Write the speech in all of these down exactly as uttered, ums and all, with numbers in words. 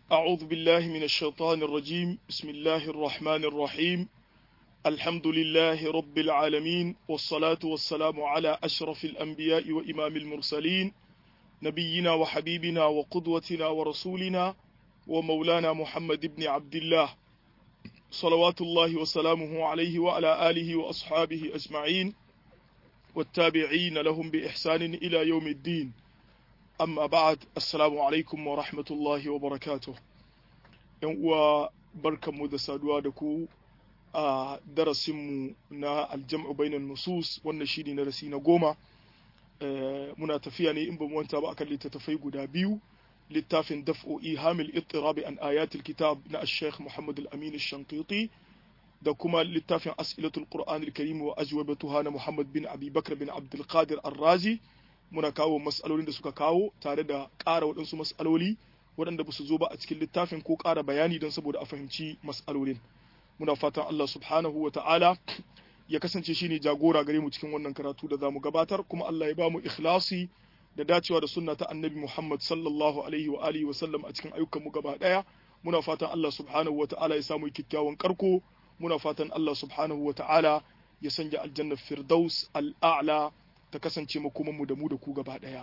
أعوذ بالله من الشيطان الرجيم بسم الله الرحمن الرحيم الحمد لله رب العالمين والصلاة والسلام على أشرف الأنبياء وإمام المرسلين نبينا وحبيبنا وقدوتنا ورسولنا ومولانا محمد بن عبد الله صلوات الله وسلامه عليه وعلى آله وأصحابه أجمعين والتابعين لهم بإحسان إلى يوم الدين amma ba'ad assalamu alaikum wa rahmatullahi wa barakatuh yan uwa barkanmu da saduwa da ku a darasinmu na aljam'u bainan nusus wannan shine na darasi na goma muna tafiya ne in ba mu wanta ba akan littattafai guda biyu littafin daf'u ihamil ittirab an ayatil kitab na al-sheikh Muhammad al-Amin al-Shanqiti da kuma littafin as'ilatul qur'an al-karim wa ajwabatuha na Muhammad bin Abi Bakr bin Abdul Qadir ar-Razi muna kawo mas'alolin da suka kawo tare da ƙara waɗansu mas'aloli waɗanda ba su zo ba a cikin littafin ko ƙara bayani don saboda a fahimci mas'alolin muna fatan Allah subhanahu wa ta'ala ya kasance shine jagora gare mu cikin wannan karatu da zamu gabatar kuma Allah ya ba mu ikhlasi da dacewa da sunna ta annabi Muhammad sallallahu alaihi wa alihi wa sallam a cikin ayyukan mu gaba daya muna fatan Allah subhanahu wa ta'ala ya samu kikkiawan karko muna fatan Allah subhanahu wa ta'ala ya sanya aljanna firdaus al-a'la ta kasance makomanmu da mu da ku gaba ɗaya.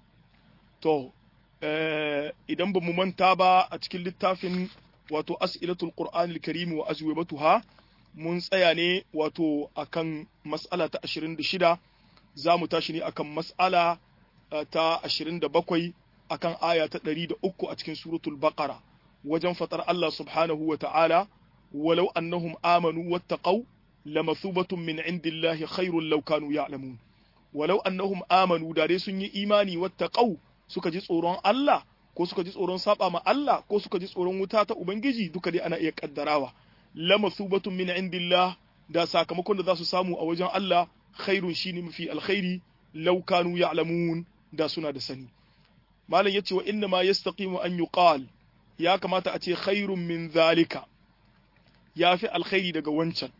To, idan ba mu manta ba a cikin littafin wato as'ilatul Qur'an al-Karim wa ajwabatuha mun tsaya ne wato akan mas'ala ta ashirin da shida za mu tashi ne akan mas'ala ta ashirin da bakwai akan aya ta ɗari da uku a cikin suratul Baqara wajen fatar Allah subhanahu wa ta'ala walau annahum amanu wattaqau lamathubatun min indillahi khairul law kanu ya'lamun walau annahum amanu da dai sun yi imani wattaqau suka ji tsoron Allah ko suka ji tsoron saba ma Allah ko suka ji tsoron wuta ta ubangiji duka dai ana iya kaddarawa lamathubatun min indillah da sakamakon da za su samu a wajen Allah khairun shine mafi alkhairi law kanu ya'lamun da suna da sani malam yace wa inna ma yastaqimu an yuqal ya kamata a ce khairun min zalika yafi alkhairi daga wancan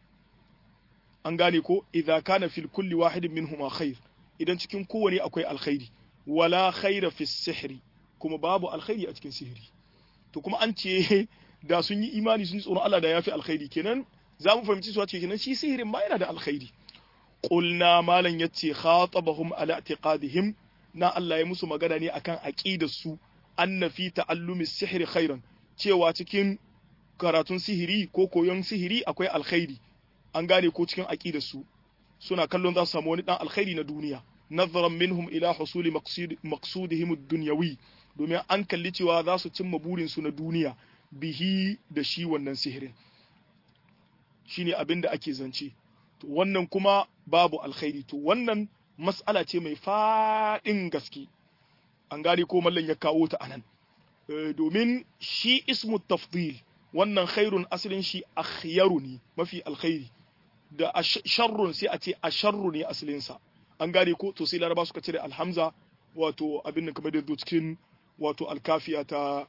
an gane ko idza kana fil kulli wahidin minhuma khair idan cikin kowane akwai alkhairi wala khaira fi sihri kuma babu alkhairi a cikin sihiri to kuma an ce da sun yi imani sun yi tsoron Allah da yafi alkhairi kenan za mu fahimci cewa kenan shi sihirin ma yana da alkhairi qulna malan yace khatabahum ala i'tiqadihim na Allah ya musu magana ne akan aqidar su anna fi ta'allumi sihri khairan cewa cikin karatun sihiri ko koyon sihiri akwai alkhairi an gane ko cikin aqidar su suna kallon za su samu wani dan alkhairi na duniya nazaran minhum ila husuli maqsud maqsudihim ad-dunyawi domin an kalli cewa za su cimma burin su na duniya bihi da shi wannan sihirin shine abin da ake zance to wannan kuma babu alkhairi to wannan mas'ala ce mai fadin gaske an gane ko mallan ya kawo ta anan domin shi ismu tafdil wannan khairun asalin shi akhyaru ne mafi alkhairi da sharrun sai a ce asharru ne asalinsa an gane ko to sai laraba suka cire alhamza wato abin da kamar da zo cikin wato alkafiya ta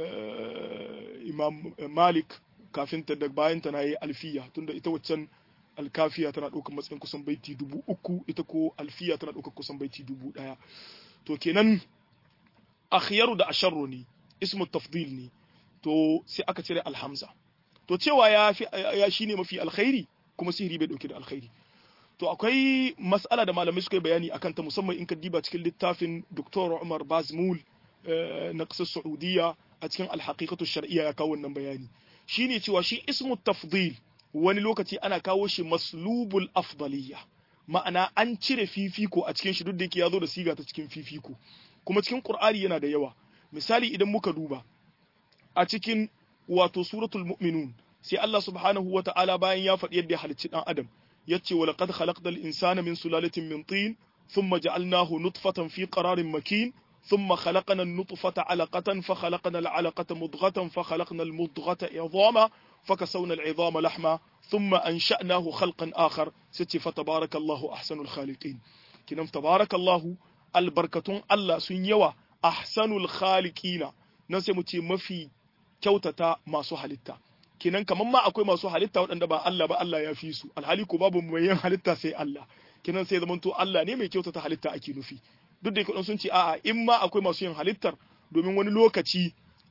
imam malik kafin ta da bayan ta nayi alfiya tunda ita waccan alkafiya tana ɗaukar matsayin kusan baiti dubu uku ita ko alfiya tana ɗaukar kusan baiti dubu ɗaya to kenan akhyaru da asharru ne ismu tafdil ne to sai aka cire alhamza to cewa ya fi ya shine mafi alkhairi kuma sihiri bai dauke da alkhairi to akwai mas'ala da malamai suka yi bayani akan ta musamman in ka diba cikin littafin Doktor Umar Bazmul na ƙasar Saudiya a cikin al-haqiqatu shar'iyya ya kawo wannan bayani shine cewa shi ismu tafdil wani lokaci ana kawo shi maslubul afdaliyya ma'ana an cire fifiko a cikin shi duk da yake ya zo da siga ta cikin fifiko kuma cikin Qur'ani yana da yawa misali idan muka duba a cikin wato suratul mu'minun sai Allah subhanahu wa ta'ala bayan ya faɗi yadda ya halicci dan adam yace wa laqad khalaqnal insana min sulalatin min tin thumma ja'alnahu nutfatan fi qararin makin thumma khalaqna an-nutfata 'alaqatan fa khalaqna al-'alaqata mudghatan fa khalaqna al-mudghata 'idhama fa kasawna al-'idhama lahma thumma ansha'nahu khalqan akhar sai fa tabarakallahu ahsanul khaliqin kinan tabarakallahu albarkatun Allah sun yawa ahsanul khaliqina nan sai mu ce mafi kyautata masu halitta kenan kaman ma akwai masu halitta waɗanda ba Allah ba Allah ya fi su alhali ko babu mai yin halitta sai Allah kenan sai zamanto Allah ne mai kyautata halitta ake nufi duk da yake sun ce a'a in ma akwai masu yin halittar domin wani lokaci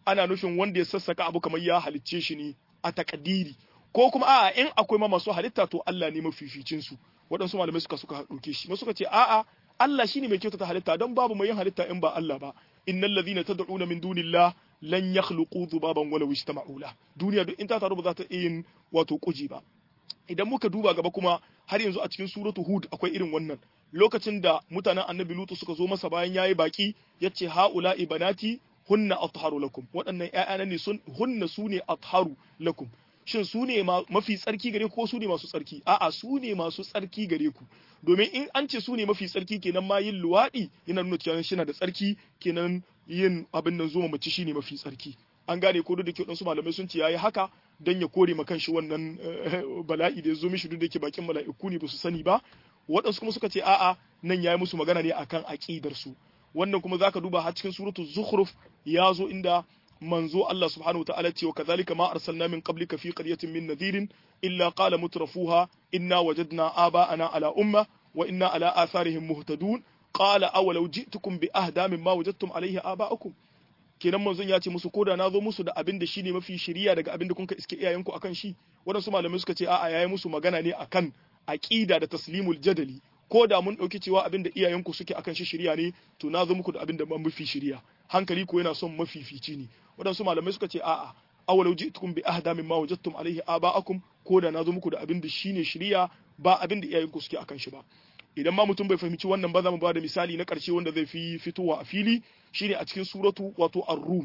ana nufin wanda ya sassaka abu kamar ya halicce shi ne a takadiri ko kuma a'a in akwai ma masu halitta to Allah ne mafificin su waɗansu malamai suka suka ɗauke shi suka ce a'a Allah shine mai kyautata halitta don babu mai yin halitta in ba Allah ba innal ladhina tad'una min dunillah lan yakhluqu dhubaban wala ijtama'u la duniya duk in ta taru ba za ta yin wato kuji ba idan muka duba gaba kuma har yanzu a cikin suratu hud akwai irin wannan lokacin da mutanen annabi lutu suka zo masa bayan yayi baki yace haula ibanati hunna atharu lakum waɗannan ƴaƴana ne sun hunna sune atharu lakum shin su ne mafi tsarki gare ku ko su ne masu tsarki a'a su ne masu tsarki gare ku domin in an ce su ne mafi tsarki kenan ma yin luwaɗi yana nuna cewa shi na da tsarki kenan yin abin nan zoma mace shine mafi tsarki an gane ko duk da ke wadansu malamai sun ce yayi haka dan ya kore ma kanshi wannan bala'i da ya zo mishi duk da ke bakin mala'iku ne ba su sani ba waɗansu kuma suka ce a'a nan yayi musu magana ne akan aqidar su wannan kuma zaka duba har cikin suratul zukhruf ya zo inda manzo Allah subhanahu wataala ce wa kadhalika ma arsalna min qablika fi qaryatin min nadhirin illa qala mutrafuha inna wajadna aba'ana ala umma wa inna ala atharihim muhtadun qala awalau ji'tukum bi ahda mimma wajadtum alayhi aba'akum kenan manzon ya ce musu koda na zo musu da abin da shine mafi shiriya daga abin da kun ka iske iyayenku akan shi wadansu malamai suka ce a'a yayi musu magana ne akan aqida da taslimul jadali ko da mun dauki cewa abin da iyayenku suke akan shi shiriya ne to na zo muku da abin da mafi shiriya hankali ko yana son mafifici ne waɗansu malamai suka ce a'a awalau ji'tukum bi ahda mimma wajadtum alayhi aba'akum ko da nazo muku da abin da shine shiriya ba abin da iyayenku suke akan shi ba idan ma mutum bai fahimci wannan ba za mu ba da misali na ƙarshe wanda zai fi fitowa a fili shine a cikin suratu wato ar-rum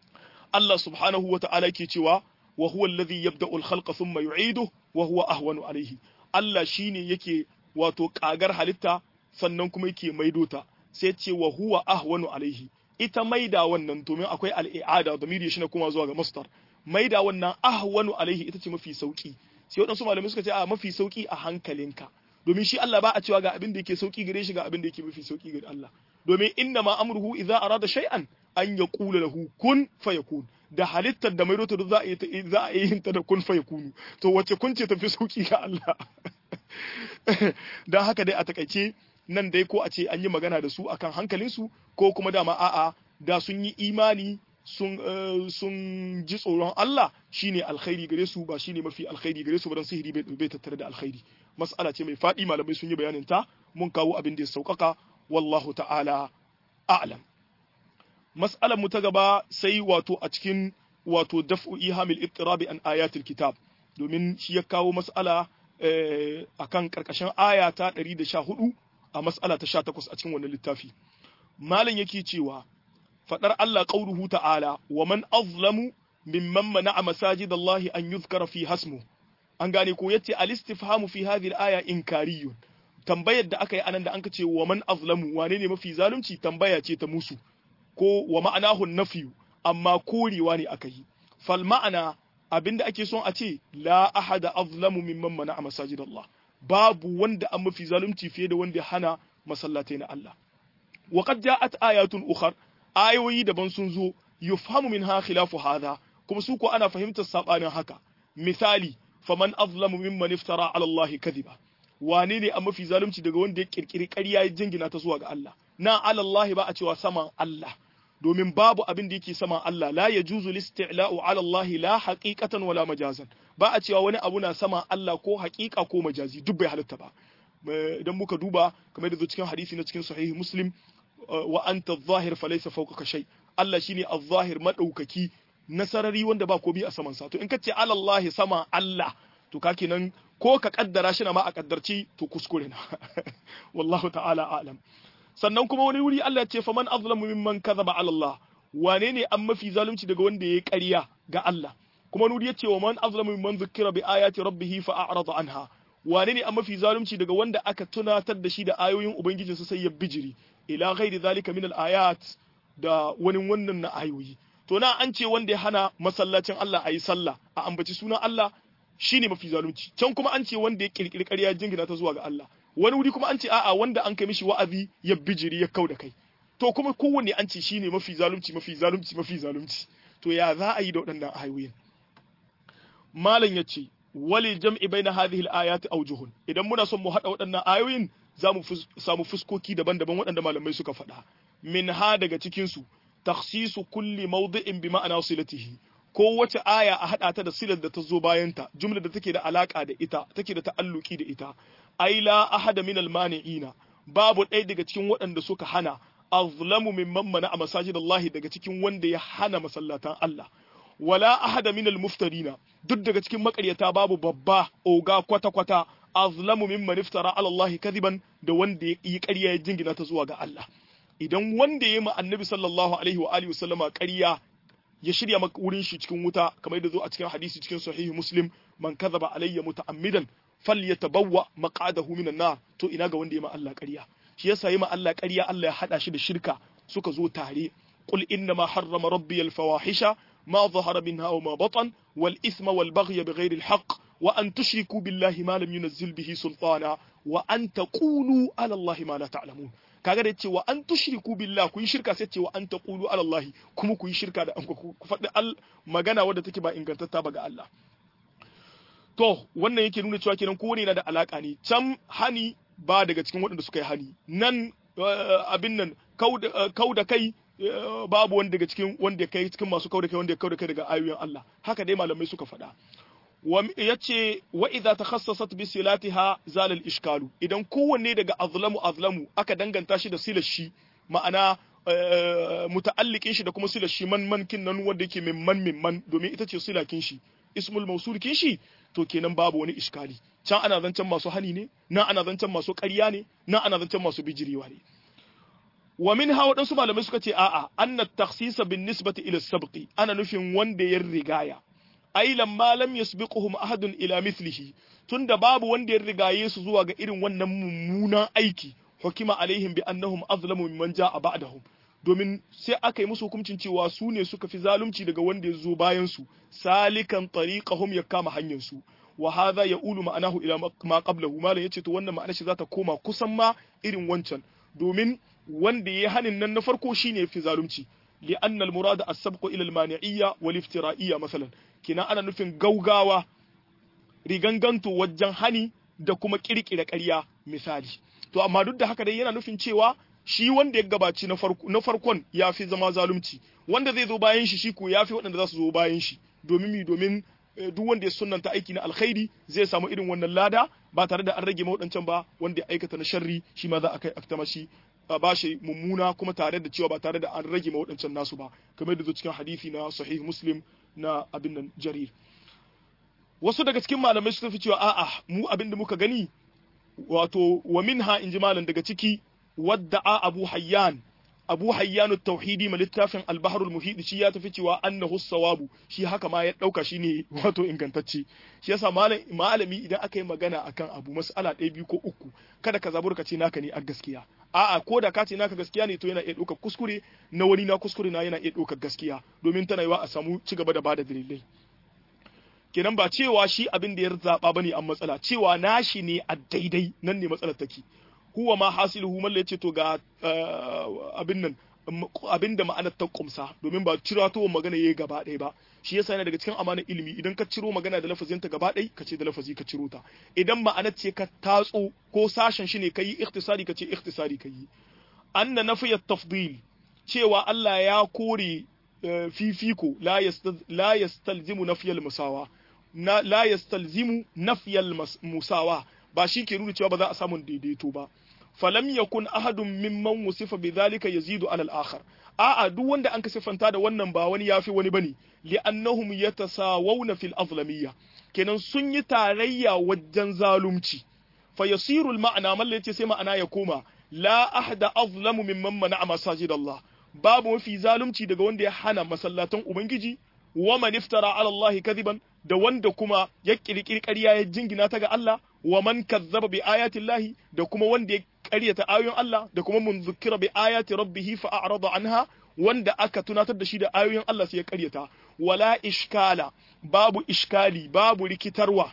Allah subhanahu wa ta'ala yake cewa wa huwa alladhi yabda'u al-khalqa thumma yu'iduhu wa huwa ahwanu alayhi Allah shine yake wato kagar halitta sannan kuma yake maido ta sai ce wa huwa ahwanu alayhi ita maida wannan domin akwai al'i'ada da miri shi na kuma zuwa ga mastar maida wannan ahwanu alaihi ita ce mafi sauki sai waɗansu malamai suka ce a mafi sauki a hankalinka domin shi Allah ba a cewa ga abin da yake sauki gare shi ga abin da yake mafi sauki gare Allah domin inna ma amruhu idza arada shay'an an yaqula lahu kun fayakun da halittar da maido ta za a yi za a yi ta da kun fayakunu to wace kun ce tafi sauki ga Allah dan haka dai a takaice nan dai ko a ce an yi magana da su akan hankalinsu ko kuma dama a'a da sun yi imani sun sun ji tsoron Allah shine alkhairi gare su ba shine mafi alkhairi gare su ba dan sihiri bai bai tattare da alkhairi mas'ala ce mai fadi malamai sun yi bayanin ta mun kawo abin da ya saukaka wallahu ta'ala a'lam mas'alar mu ta gaba sai wato a cikin wato daf'u ihamil ittirabi an ayatil kitab domin shi ya kawo mas'ala akan karkashin aya ta ɗari da sha hudu a mas'ala ta sha takwas a cikin wannan littafi malam yake cewa fadar Allah qauluhu ta'ala wa man azlamu mimman mana'a masajidallahi an yuzkara fi hasmu an gane ko yace al-istifhamu fi hadhihi al-aya inkariyun tambayar da aka yi anan da anka ce wa man azlamu wane ne mafi zalunci tambaya ce ta musu ko wa ma'anahu nafiyu amma korewa ne aka yi fal ma'ana abinda ake son a ce la ahada azlamu mimman mana'a masajidallah babu wanda an mafi zalunci fiye da wanda hana masallatai na Allah wa qad ja'at ayatun ukhar ayoyi daban sun zo yufhamu minha khilafu hadha kuma su ko ana fahimtar sabanin haka misali faman azlamu mimman iftara ala Allah kadhiba wane ne an mafi zalunci daga wanda ya kirkiri ƙarya ya jingina ta zuwa ga Allah na ala Allah ba a cewa saman Allah domin babu abin da yake saman Allah la yajuzu listila'u ala Allah la haqiqatan wala majazan ba a cewa wani abu na saman Allah ko haqiqa ko majazi duk bai halatta ba idan muka duba kamar da cikin hadisi na cikin sahihi muslim wa anta adh-dhahir falaysa fawqaka shay Allah shine adh-dhahir madaukaki nasarari wanda ba komai a saman sa to in kace ala Allah sama Allah to ka kenan ko ka kaddara shi na ma a kaddarci to kuskure na wallahu ta'ala a'lam sannan kuma wani wuri Allah ya ce faman azlamu mimman kadhaba ala Allah wane ne an mafi zalunci daga wanda yayi ƙarya ga Allah kuma wani wuri ya ce wa man azlamu mimman zukira bi ayati rabbih fa a'rada anha wane ne an mafi zalunci daga wanda aka tunatar da shi da ayoyin ubangijinsa sai ya bijiri ila ghairi zalika min al-ayat da wani wannan na ayoyi to na an ce wanda ya hana masallacin Allah ayi sallah a ambaci sunan Allah shine mafi zalunci can kuma an ce wanda ya kirkiri ƙarya jingina ta zuwa ga Allah wani wuri kuma an ce a'a wanda an kai mishi wa'azi ya bijiri ya kauda kai to kuma kowanne an ce shine mafi zalunci mafi zalunci mafi zalunci to ya za a yi da waɗannan ayoyin malam yace wali jam'i baina hadhihi al-ayati awjuhun idan muna son mu hada waɗannan ayoyin zamu samu fuskoki daban-daban waɗanda malamai suka faɗa min ha daga cikin su takhsisu kulli mawdi'in bi ma'ana silatihi ko wace aya a hada ta da silar da ta zo bayan ta jumlar da take da alaka da ita take da ta'alluki da ita ai la ahada min al-mani'ina babu ɗaya daga cikin waɗanda suka hana azlamu mimman mana a masajidallahi daga cikin wanda ya hana masallatan Allah wala ahada min al-muftarina duk daga cikin makaryata babu babba oga kwata kwata azlamu mimman iftara ala Allah kadiban da wanda ya yi ƙarya ya jingina ta zuwa ga Allah idan wanda ya yi annabi sallallahu alaihi wa alihi wasallama ƙarya ya shirya maka wurin shi cikin wuta kamar yadda zo a cikin hadisi cikin sahihi muslim man kadhaba alayya muta'ammidan falyatabawwa maq'adahu minan nar to ina ga wanda ya ma Allah ƙarya shi yasa yi ma Allah ƙarya Allah ya hada shi da shirka suka zo tare qul inna ma harrama rabbi al-fawahisha ma zahara minha wa ma batan wal ithma wal baghya bighayri al-haqq wa an tushriku billahi ma lam yunzil bihi sultana wa an taqulu ala Allah ma la ta'lamun kaga da cewa an tushriku billahi ku yi shirka sai cewa an taqulu ala Allah kuma ku yi shirka da ku faɗi al magana wadda take ba ingantatta ba ga Allah to wannan yake nuna cewa kenan kowane yana da alaka ne can hani ba daga cikin waɗanda suka yi hani nan abin nan kau da kai babu wanda daga cikin wanda ya kai cikin masu kau da kai wanda ya kau da kai daga ayoyin Allah haka dai malamai suka faɗa yace wa idza takhassasat bi silatiha zal al ishkalu idan kowanne daga azlamu azlamu aka danganta shi da silar shi ma'ana muta'alliqin shi da kuma silar shi man man kin nan wanda yake min man min man domin ita ce silakin shi ismul mawsul kin shi to kenan babu wani iskali can ana zancen masu hani ne nan ana zancen masu ƙarya ne nan ana zancen masu bijirewa ne wa min ha waɗansu malamai suka ce a'a anna takhsisa bin nisbati ila sabqi ana nufin wanda ya rigaya ai lamma lam yasbiquhum ahadun ila mithlihi tunda babu wanda ya rigaye su zuwa ga irin wannan mummunan aiki hukima alaihim bi annahum azlamu mimman ja'a ba'dahum domin sai aka yi musu hukuncin cewa su ne suka fi zalunci daga wanda ya zo bayan su salikan tariqahum ya kama hanyar su wa hadha yaqulu ma'anahu ila ma qablahu malan yace to wannan ma'anar shi zata koma kusan ma irin wancan domin wanda ya hanin nan na farko shine fi zalunci li anna al murada as-sabqu ila al mani'iyya wal iftira'iyya masalan kina ana nufin gaugawa riganganto wajen hani da kuma kirkira ƙarya misali to amma duk da haka dai yana nufin cewa shi wanda ya gabaci na farko na farkon yafi zama zalunci wanda zai zo bayan shi shi ko yafi waɗanda za su zo bayan shi domin mi domin duk wanda ya sunnanta aiki na alkhairi zai samu irin wannan lada ba tare da an rage waɗancan ba wanda ya aikata na sharri shi ma za a kai aktama shi ba shi mummuna kuma tare da cewa ba tare da an rage waɗancan nasu ba kamar da zo cikin hadisi na sahih muslim na abin nan jarir wasu daga cikin malamai suka fi cewa a'a mu abin da muka gani wato wa minha inji malam daga ciki wadda'a abu hayyan abu hayyan at-tauhidi ma littafin al-bahr al-muhit shi ya tafi cewa annahu sawabu shi haka ma ya dauka shine wato ingantacce shi yasa malam malami idan aka yi magana akan abu mas'ala ɗaya biyu ko uku kada ka zabura ka ce naka ne a gaskiya a'a ko da ka ce naka gaskiya ne to yana iya ɗaukar kuskure na wani na kuskure na yana iya ɗaukar gaskiya domin tana yiwa a samu ci gaba da bada dalilai kenan ba cewa shi abin da ya zaba bane an matsala cewa nashi ne a daidai nan ne matsalar take huwa ma hasiluhu malla yace to ga abin nan abin da ma'anar ta kumsa domin ba ciro to magana yayi gaba ɗaya ba shi yasa yana daga cikin amanar ilimi idan ka ciro magana da lafazin ta gaba ɗaya kace da lafazi ka ciro ta idan ma'anar ce ka tatso ko sashen shi ne kai ikhtisari kace ikhtisari kai anna nafiyat tafdil cewa Allah ya kore fifiko la la yastalzimu nafyal musawa la yastalzimu nafyal musawa ba shi ke nuna cewa ba za a samu daidaito ba falam yakun ahadun mimman wusifa bidhalika yazidu ala al-akhar a'a duk wanda an ka sifanta da wannan ba wani yafi wani bane li'annahum yatasawawna fil azlamiyya kenan sun yi tarayya wajen zalunci fa yasiru al-ma'na man yace sai ma'ana ya koma la ahada azlamu mimman mana'a masajid Allah babu mafi zalunci daga wanda ya hana masallatan ubangiji wa man iftara ala Allah kadiban da wanda kuma ya kirkiri ƙarya ya jingina ta ga Allah wa man kazzaba bi ayati Allah da kuma wanda ya ƙaryata ayoyin Allah da kuma mun zukira bi ayati rabbih fa a'rada anha wanda aka tunatar da shi da ayoyin Allah sai ya ƙaryata wala ishkala babu iskali babu rikitarwa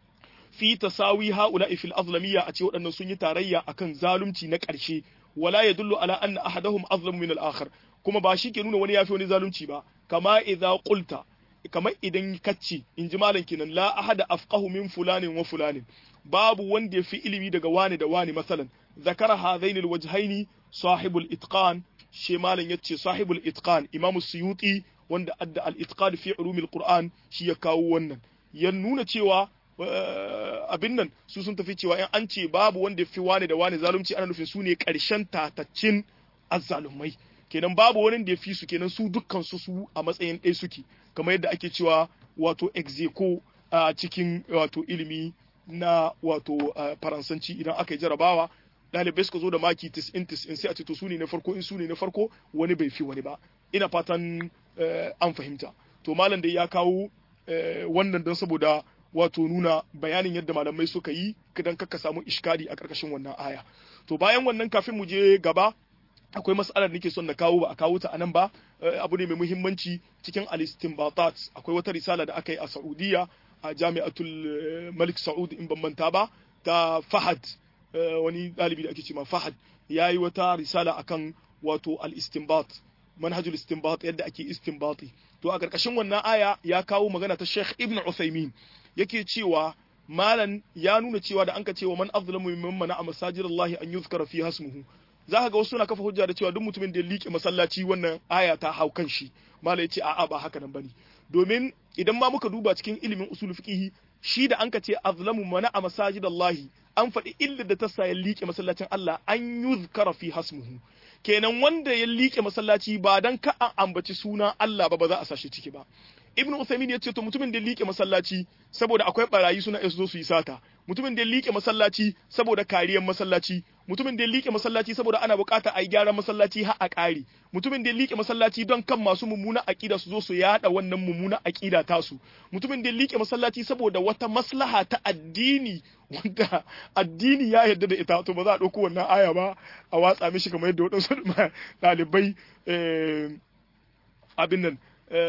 fi tasawi haula fil azlamiyya a ce waɗannan sun yi tarayya akan zalunci na ƙarshe wala yadullu ala anna ahadahum azlamu min al-akhar kuma ba shi ke nuna wani yafi wani zalunci ba kama idza qulta kamar idan kacce in ji malam kenan la ahada afqahu min fulanin wa fulanin babu wanda ya fi ilimi daga wani da wani masalan zakara hadaini alwajhaini sahibul itqan shi malam yace sahibul itqan imamu suyuti wanda adda al itqan fi ulumil qur'an shi ya kawo wannan ya nuna cewa abin nan su sun tafi cewa in an ce babu wanda fi wani da wani zalunci ana nufin su ne karshen tataccin azzalumai kenan babu wani da ya fi su kenan su dukkan su su a matsayin ɗaya suke kamar yadda ake cewa wato execo a cikin wato ilimi na wato faransanci idan aka yi jarabawa ɗalibai suka zo da maki tis'in tis'in sai a ce to su ne na farko in su ne na farko wani bai fi wani ba ina fatan an fahimta to malam da ya kawo wannan don saboda wato nuna bayanin yadda malamai suka yi kidan kaka samu iskali a karkashin wannan aya to bayan wannan kafin mu je gaba akwai mas'alar da nake son na kawo ba a kawo ta anan ba abu ne mai muhimmanci cikin al-istinbatat akwai wata risala da aka yi a Saudiya a Jami'atul Malik Saud in ban manta ba ta Fahad wani dalibi da ake cewa Fahad yayi wata risala akan wato al-istinbat manhajul istinbat yadda ake istinbati to a karkashin wannan aya ya kawo magana ta Sheikh Ibn Uthaymeen yake cewa malan ya nuna cewa da anka cewa man azlamu mimman mana masajidallahi an yuzkara fi hasmuhu zaka ga wasu suna kafa hujja da cewa duk mutumin da ya liƙe masallaci wannan aya ta hau kan shi malan yace a'a ba haka nan bane domin idan ma muka duba cikin ilimin usul fiqh shi da anka ce azlamu mana masajidallahi an faɗi illa da ta sa ya liƙe masallacin Allah an yuzkara fi hasmuhu kenan wanda ya liƙe masallaci ba dan ka an ambaci suna Allah ba ba za a sashi ciki ba Ibn Uthaymeen ya ce to mutumin da ya liƙe masallaci saboda akwai barayi suna zo su yi sata mutumin da ya liƙe masallaci saboda kariyar masallaci mutumin da ya liƙe masallaci saboda ana buƙata a yi gyaran masallaci har a ƙare mutumin da ya liƙe masallaci don kan masu mummuna aƙida su zo su yada wannan mummuna aƙida tasu mutumin da ya liƙe masallaci saboda wata maslaha ta addini wanda addini ya yarda da ita to ba za a ɗauko wannan aya ba a watsa mishi kamar yadda waɗansu ɗalibai abin nan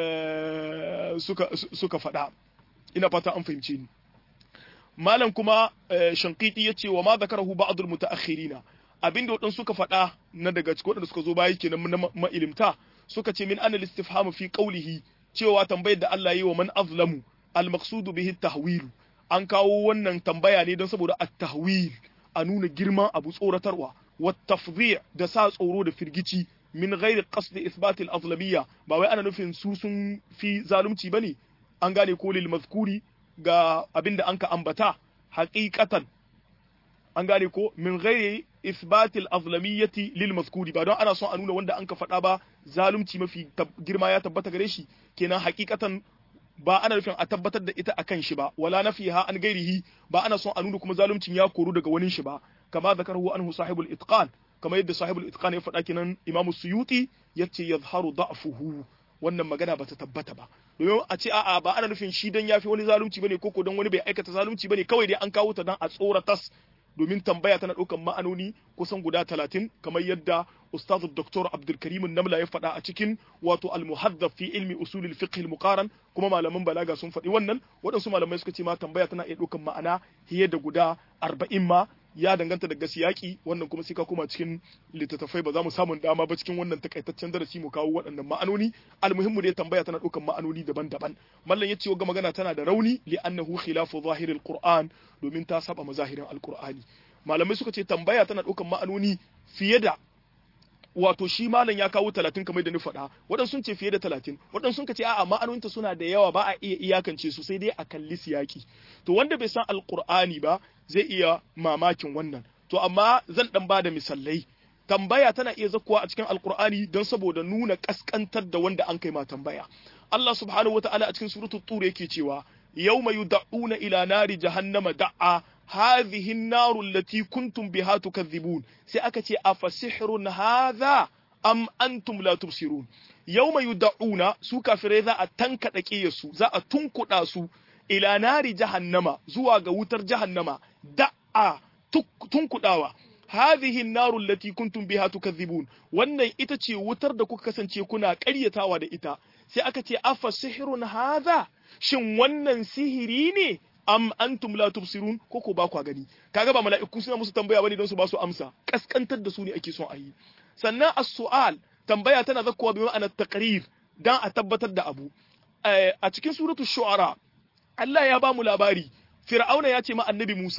suka suka faɗa ina fata an fahimce ni malam kuma shankiti yace wa ma zakarahu ba'dul mutaakhirina abinda wadan suka faɗa na daga cikin wadanda suka zo bayi kenan na ma'ilimta suka ce min anal istifham fi qawlihi cewa tambayar da Allah yi wa man azlamu al maqsud bihi tahwil an kawo wannan tambaya ne don saboda at-tahwil a nuna girman abu tsoratarwa wa tafdhi' da sa tsoro da firgici min ghairi qasd ithbat al-azlamiyya ba wai ana nufin su sun fi zalunci bane an gane ko lil mazkuri ga abinda anka ambata haqiqatan an gane ko min ghairi ithbat al-azlamiyyati lil mazkuri ba don ana son a nuna wanda anka faɗa ba zalunci mafi girma ya tabbata gare shi kenan haqiqatan ba ana nufin a tabbatar da ita akan shi ba wala nafiha an gairihi ba ana son a nuna kuma zaluncin ya koru daga wani shi ba kama zakarhu anhu sahibul itqan kamar yadda sahibul itqan ya faɗa kenan Imam Suyuti yace yazharu da'fuhu wannan magana bata tabbata ba domin a ce a'a ba ana nufin shi dan yafi wani zalunci bane koko dan wani bai aikata zalunci bane kawai dai an kawo ta dan a tsoratas domin tambaya tana ɗaukan ma'anoni kusan guda talatin kamar yadda Ustaz Doktor Abdul Karim Namla ya faɗa a cikin wato al-muhaddaf fi ilmi usul al-fiqh al-muqaran kuma malaman balaga sun faɗi wannan waɗansu malamai suka ce ma tambaya tana iya ɗaukan ma'ana fiye da guda arba'in ma ya danganta daga siyaki wannan kuma sai ka koma cikin littattafai ba za mu samu dama ba cikin wannan takaitaccen darasi mu kawo waɗannan ma'anoni almuhimmu dai tambaya tana ɗaukan ma'anoni daban-daban mallan yace wa magana tana da rauni li annahu khilafu zahiril qur'an domin ta saba mazahirin alqur'ani malamai suka ce tambaya tana ɗaukan ma'anoni fiye da wato shi malam ya kawo talatin kamar da ni faɗa waɗansu sun ce fiye da talatin waɗansu sun ce a'a ma'anoninta suna da yawa ba a iya iyakance su sai dai a kalli siyaki to wanda bai san alqur'ani ba zai iya mamakin wannan to amma zan dan bada misalai tambaya tana iya zakkuwa a cikin alqur'ani don saboda nuna kaskantar da wanda an kai ma tambaya Allah subhanahu wataala a cikin suratul tur yake cewa yawma yud'una ila nari jahannama da'a hadhihi an-nar allati kuntum biha tukadhibun sai aka ce afasihrun hadha am antum la tubsirun yawma yud'una su kafirai za a tankada su za a tunkuda su ila nari jahannama zuwa ga wutar jahannama da'a tunkudawa hadhihi an-nar allati kuntum biha tukadhibun wannan ita ce wutar da kuka kasance kuna ƙaryatawa da ita sai aka ce afasihrun hadha shin wannan sihiri ne am antum la tubsirun ko ko ba ku gani kaga ba mala'iku suna musu tambaya bane don su ba su amsa kaskantar da su ne ake son a yi sannan as-su'al tambaya tana zakkuwa bi ma'anar taqrir dan a tabbatar da abu a cikin suratul shu'ara Allah ya ba mu labari fir'auna ya ce ma annabi Musa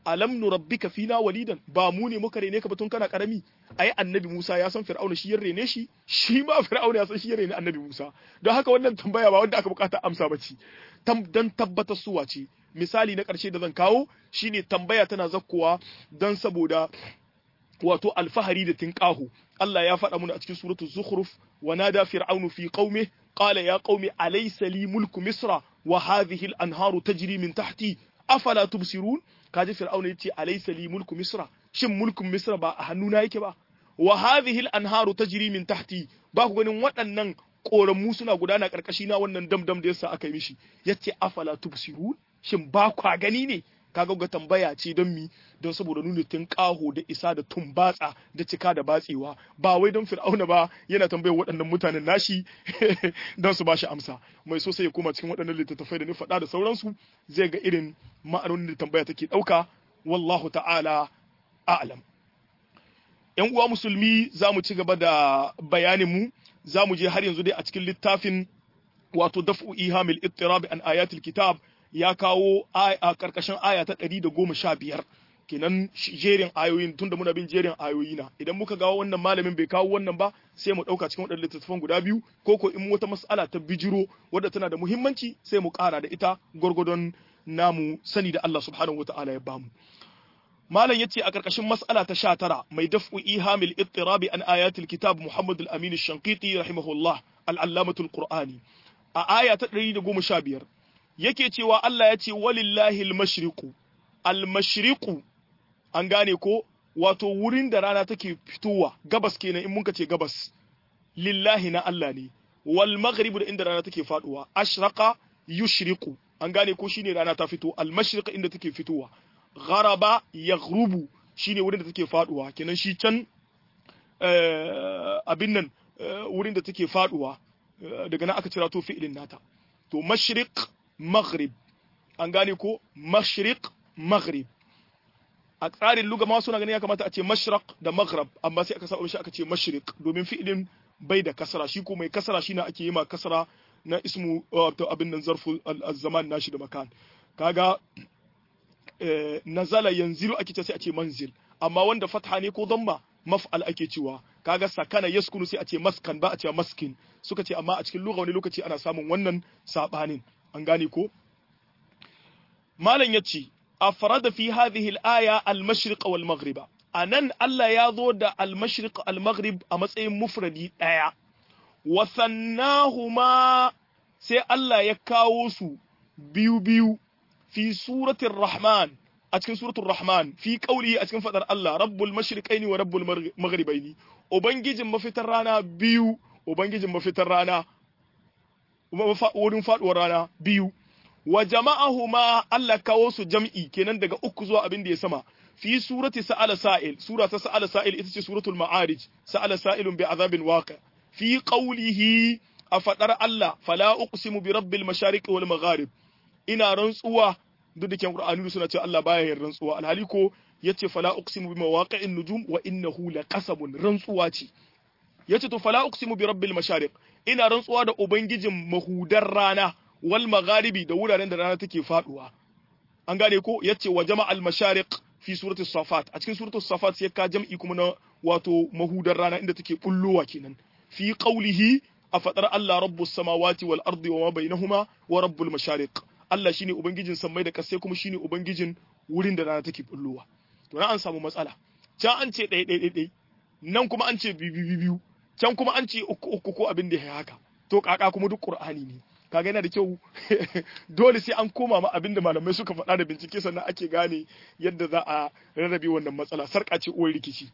alam nurabbika fina walidan ba mu ne muka rene ka ba tun kana karami ai annabi Musa ya san Fir'auna shi ya rene shi shi ma Fir'auna ya san shi ya rene annabi Musa don haka wannan tambaya ba wanda aka bukata amsa bace dan tabbatar suwa ce misali na karshe da zan kawo shine tambaya tana zakkuwa dan saboda wato alfahari da tinqahu Allah ya faɗa mana a cikin suratul zukhruf wa nada fir'aunu fi qaumi qala ya qaumi alaysa li mulku misra wa hadhihi al-anharu tajri min tahti afala tubsirun kaji fir'auna yace alaysa li mulku misra shin mulkun misra ba a hannuna yake ba wa hadhihi al-anharu tajri min tahti ba ku ganin waɗannan koramu suna gudana karkashi na wannan damdam da yasa aka yi mishi yace afala tubsirun shin ba ku gani ne kaga ga tambaya ce don mi don saboda nuna tun kaho da isa da tumbatsa da cika da batsewa ba wai don fir'auna ba yana tambayar waɗannan mutanen nashi don su bashi amsa mai so sai ya koma cikin waɗannan littattafai da ni faɗa da sauransu zai ga irin ma'anonin da tambaya take ɗauka wallahu ta'ala a'lam yan uwa musulmi za mu ci gaba da bayanin mu za mu je har yanzu dai a cikin littafin wato daf'u ihamil ittirab an ayatul kitab ya kawo a karkashin aya ta ɗari da goma sha biyar kenan jerin ayoyin tunda muna bin jerin ayoyi na idan muka ga wannan malamin bai kawo wannan ba sai mu ɗauka cikin waɗannan littattafan guda biyu ko ko in wata mas'ala ta bijiro wadda tana da muhimmanci sai mu ƙara da ita gwargwadon namu sani da Allah subhanahu wata'ala ya bamu malam yace a karkashin mas'ala ta sha tara mai daf'u ihamil ittirabi an ayatil kitab Muhammad al-Amin ash-Shanqiti rahimahullah al-allamatul qur'ani a aya ta ɗari da goma sha biyar yake cewa Allah ya ce walillahi al-mashriqu al-mashriqu an gane ko wato wurin da rana take fitowa gabas kenan in mun ce gabas lillahi na Allah ne wal maghribu da inda rana take faduwa ashraqa yushriqu an gane ko shine rana ta fito al-mashriq inda take fitowa gharaba yaghrubu shine wurin da take faduwa kenan shi can abin nan wurin da take faduwa daga nan aka cira to fi'ilin nata to mashriq maghrib an gane ko mashriq maghrib a tsarin luga ma suna ganin ya kamata a ce mashraq da maghrib amma sai aka saba shi aka ce mashriq domin fi'ilin bai da kasara shi ko mai kasara shine ake yi ma kasara na ismu to abin nan zarfu az-zaman nashi da makan kaga nazala yanzilu ake ce sai a ce manzil amma wanda fatha ne ko dhamma maf'al ake cewa kaga sakana yaskunu sai a ce maskan ba a ce maskin suka ce amma a cikin lugha wani lokaci ana samun wannan sabanin an gane ko malam yace afrada fi hadhihi al-aya al-mashriq wal maghrib anan Allah ya zo da al-mashriq al-maghrib a matsayin mufradi daya wa sannahuma sai Allah ya kawo su biyu biyu fi suratir rahman a cikin suratul rahman fi qawli a cikin fadar Allah rabbul mashriqaini wa rabbul maghribaini ubangijin mafitar rana biyu ubangijin mafitar rana wurin faduwar rana biyu wa jama'ahuma Allah kawo su jam'i kenan daga uku zuwa abin da ya sama fi surati sa'ala sa'il sura ta sa'ala sa'il ita ce suratul ma'arij sa'ala sa'ilun bi azabin waqi fi qawlihi a fadar Allah fala uqsimu bi rabbil mashariqi wal magharib ina rantsuwa duk da kan Qur'ani suna cewa Allah baya yin rantsuwa alhali ko yace fala uqsimu bi mawaqi'in nujum wa innahu laqasabun rantsuwa ce yace to fala uqsimu bi rabbil mashariq ina rantsuwa da ubangijin mahudar rana wal magharibi da wuraren da rana take faduwa an gane ko yace wa jama'al mashariq fi surati safat a cikin surati safat sai ka jam'i kuma na wato mahudar rana inda take bullowa kenan fi qawlihi a fadar Allah rabbus samawati wal ardi wa ma bainahuma wa rabbul mashariq Allah shine ubangijin sammai da kasai kuma shine ubangijin wurin da rana take bullowa to na an samu matsala can an ce ɗaya ɗaya ɗaya nan kuma an ce biyu biyu can kuma an ce uku uku ko abin da ya haka to kaka kuma duk Qur'ani ne kaga yana da kyau dole sai an koma ma abinda malamai suka faɗa da bincike sannan ake gane yadda za a rarrabe wannan matsala sarƙa ce uwar rikici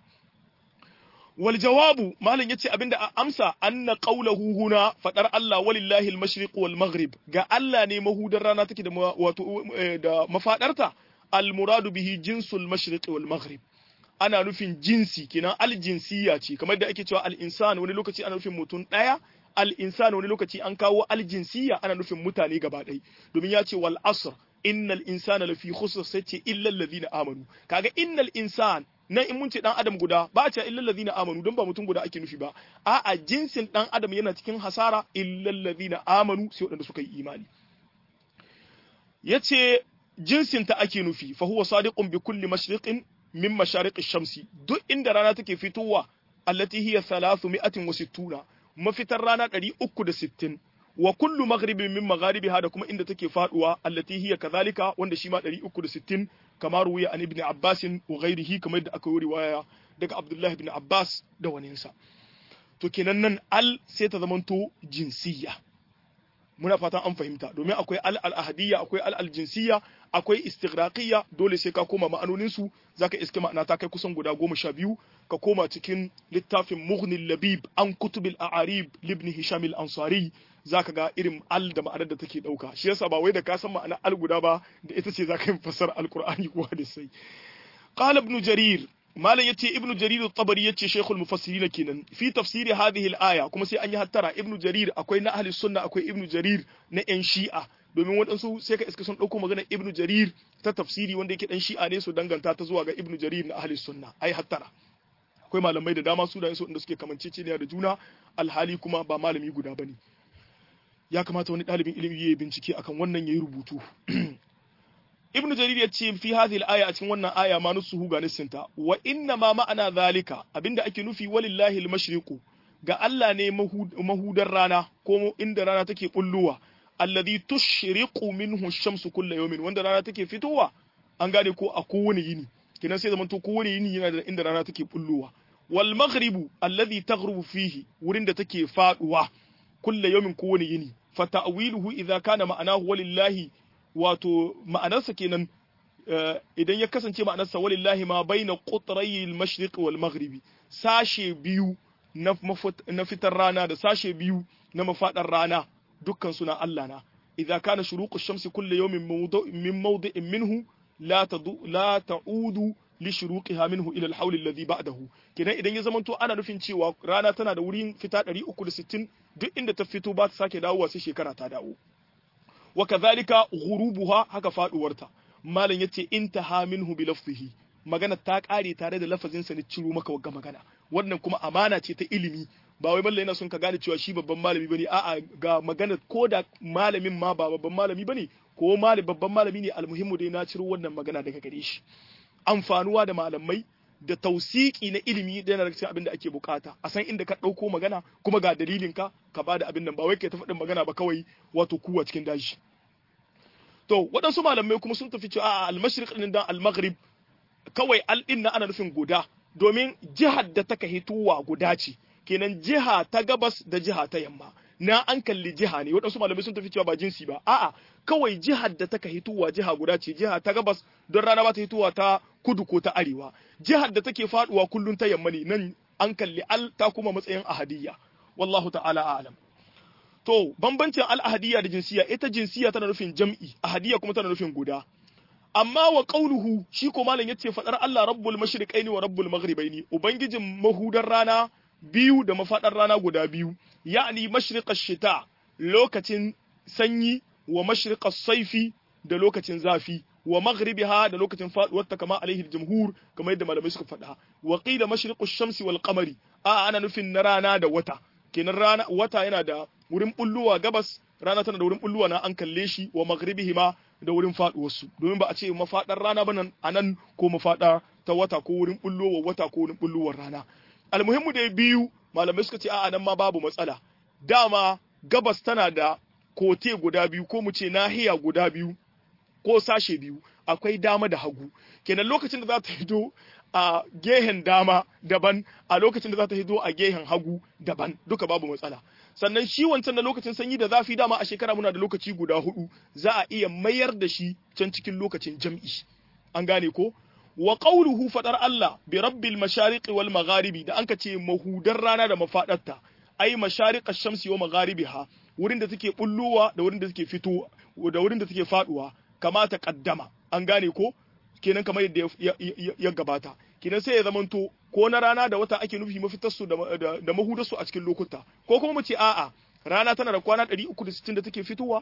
wal jawabu malam yace abinda a amsa anna qawluhu huna fadar Allah walillahi al-mashriq wal maghrib ga Allah ne mahudar rana take da wato da mafadarta al muradu bihi jinsul mashriq wal maghrib ana nufin jinsi kenan al jinsiyya ce kamar da ake cewa al insan wani lokaci ana nufin mutum daya al-insan wani lokaci an kawo al-jinsiyya ana nufin mutane gaba ɗaya domin ya ce wal asr innal insana lafi khusr sai ce illal ladina amanu kaga innal insan nan in mun ce dan adam guda ba ce illal ladina amanu don ba mutum guda ake nufi ba a'a jinsin dan adam yana cikin hasara illal ladina amanu sai wadanda suka yi imani yace jinsin ta ake nufi fa huwa sadiqun bi kulli mashriqin min mashariqish shamsi duk inda rana take fitowa allati hiya thalathmi'atin wa sittuna mafitar rana ɗari uku da sittin wa kullu maghribin min magharibiha da kuma inda take faduwa allati hiya kadhalika wanda shi ma ɗari uku da sittin kamar ruwaya an ibn Abbas wa ghairihi kamar da aka yi riwaya daga Abdullah ibn Abbas da waninsa to kenan nan al sai ta zamanto jinsiyya muna fatan an fahimta domin akwai al al ahadiyya akwai al al jinsiyya akwai istighraqiyya dole sai ka koma ma'anonin su zaka iske ma'ana ta kai kusan guda goma sha biyu ka koma cikin littafin Mughni al-Labib an kutubil a'arib libni Hisham al-Ansari zaka ga irin al da ma'anar da take dauka shi yasa ba wai da ka san ma'ana al guda ba da ita ce zaka yi fassara al-Qur'ani ko hadisi qala ibn Jarir malam yace ibnu jarir at-tabari yace shaykhul mufassirin kenan fi tafsiri hadhihi al-aya kuma sai an yi hattara ibnu jarir akwai na ahli sunna akwai ibnu jarir na yan shi'a domin wadansu sai ka iska sun dauko magana ibnu jarir ta tafsiri wanda yake dan shi'a ne su danganta ta zuwa ga ibnu jarir na ahli sunna ai hattara akwai malamai da dama su da su inda suke kamanceceniya da juna alhali kuma ba malami guda bane ya kamata wani dalibin ilimi ya bincike akan wannan yayi rubutu ibnu jarir ya ce fi hadhihi al-aya a cikin wannan aya ma nusuhu ga nissinta wa inna ma ma'ana zalika abinda ake nufi walillahi al-mashriqu ga Allah ne mahudar rana ko inda rana take bulluwa alladhi tushriqu minhu ash-shamsu kullu yawmin wanda rana take fitowa an gane ko a kowane yini kinan sai zamanto kowane yini yana da inda rana take bulluwa wal maghribu alladhi taghrubu fihi wurin da take faduwa kullu yawmin kowane yini fa ta'wiluhu idha kana ma'anahu walillahi wato ma'anarsa kenan idan ya kasance ma'anarsa walillahi ma baina qutray al-mashriq wal maghribi sashe biyu na fitar rana da sashe biyu na mafadar rana dukkan suna Allah na idza kana shuruqu ash-shamsi kullu yawmin min mawdi'in minhu la tadu la ta'udu li shuruqiha minhu ila al-hawl alladhi ba'dahu kenan idan ya zamanto ana nufin cewa rana tana da wurin fita ɗari uku da sittin duk inda ta fito ba ta sake dawowa sai shekara ta dawo wa kadhalika ghurubuha haka faduwarta malan yace intaha minhu bi lafzihi magana ta kare tare da lafazin sa ne ciro maka wagga magana wannan kuma amana ce ta ilimi ba wai mallan yana son ka gane cewa shi babban malami bane a'a ga magana ko da malamin ma ba babban malami bane ko malami babban malami ne almuhimmu dai na ciro wannan magana daga gare shi amfanuwa da malamai da tausiki na ilimi da yana daga cikin abin da ake bukata a san inda ka dauko magana kuma ga dalilin ka ka bada abin nan ba wai kai ta faɗin magana ba kawai wato kuwa cikin daji to waɗansu malamai kuma sun tafi cewa a al-mashriq din da al-maghrib kawai al din na ana nufin guda domin jihar da taka hituwa guda ce kenan jiha ta gabas da jiha ta yamma na an kalli jiha ne waɗansu malamai sun tafi cewa ba jinsi ba a'a kawai jihar da taka hituwa jiha guda ce jiha ta gabas don rana ba ta hituwa ta kudu ko ta arewa jihar da take faduwa kullun ta yamma ne nan an kalli al ta kuma matsayin ahadiyya wallahu ta'ala a'lam to bambancin al ahadiyya da jinsiya ita jinsiya tana nufin jam'i ahadiyya kuma tana nufin guda amma wa qauluhu shi ko malam yace fadar Allah rabbul mashriqaini wa rabbul maghribaini ubangijin mahudar rana biyu da mafadar rana guda biyu ya'ni mashriqash shita lokacin sanyi wa mashriqas saifi da lokacin zafi wa maghribiha da lokacin faduwar ta kama alaihi jumhur kamar yadda malamai suka faɗa wa qila mashriqush shamsi wal qamari a ana nufin na rana da wata kenan rana wata yana da wurin bulluwa gabas rana tana da wurin bulluwa na an kalle shi wa maghribihima da wurin faduwar su domin ba a ce mafadar rana ba anan ko mafada ta wata ko wurin bulluwa wata ko wurin bulluwar rana almuhimmu da biyu malamai suka ce a nan ma babu matsala dama gabas tana da kote guda biyu ko mu ce nahiya guda biyu ko sashe biyu akwai dama da hagu kenan lokacin da za ta hito a gehen dama daban a lokacin da za ta hito a gehen hagu daban duka babu matsala sannan shi wancan na lokacin sanyi da zafi dama a shekara muna da lokaci guda hudu za a iya mayar da shi can cikin lokacin jam'i an gane ko wa qawluhu fadar Allah bi rabbil mashariqi wal magharibi da anka ce mahudar rana da mafadarta ai mashariqash shamsi wa magharibiha wurin da take bulluwa da wurin da take fito da wurin da take faduwa kamata kaddama an gane ko kenan kamar yadda ya gabata kenan sai ya zamanto ko na rana da wata ake nufi mafitar su da da mahudar su a cikin lokuta ko kuma mu ce a'a rana tana da kwana ɗari uku da sittin da take fitowa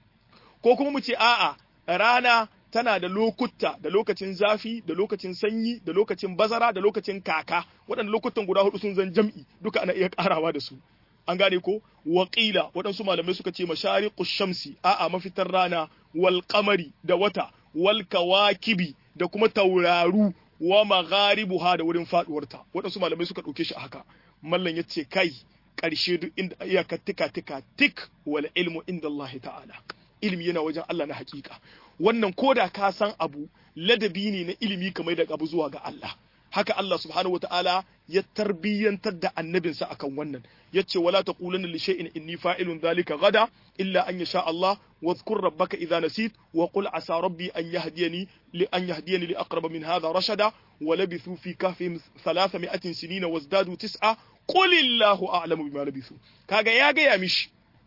ko kuma mu ce a'a rana tana da lokuta da lokacin zafi da lokacin sanyi da lokacin bazara da lokacin kaka waɗannan lokutan guda hudu sun zan jam'i duka ana iya karawa da su an gane ko waqila waɗansu malamai suka ce mashariqush shamsi a'a mafitar rana wal qamari da wata wal kawakibi da kuma tauraru wa magharibuha da wurin faduwarta waɗansu malamai suka ɗauke shi a haka mallan yace kai ƙarshe duk inda iyaka tika tika tik wal ilmu inda Allah ta'ala ilimi yana wajen Allah na hakika wannan koda ka san abu ladabi ne na ilimi kamar da abu zuwa ga Allah haka Allah subhanahu wataala ya tarbiyyantar da annabinsa akan wannan yace wala taqulanna li shay'in inni fa'ilun dhalika gada illa an yasha Allah wadhkur rabbaka idha nasit wa qul asa rabbi an yahdiyani li an yahdiyani li aqrab min hadha rashada wa labithu fi kahfihim thalathami'atin sinina wazdadu tis'a qul illahu a'lamu bima labithu kaga ya ga ya mishi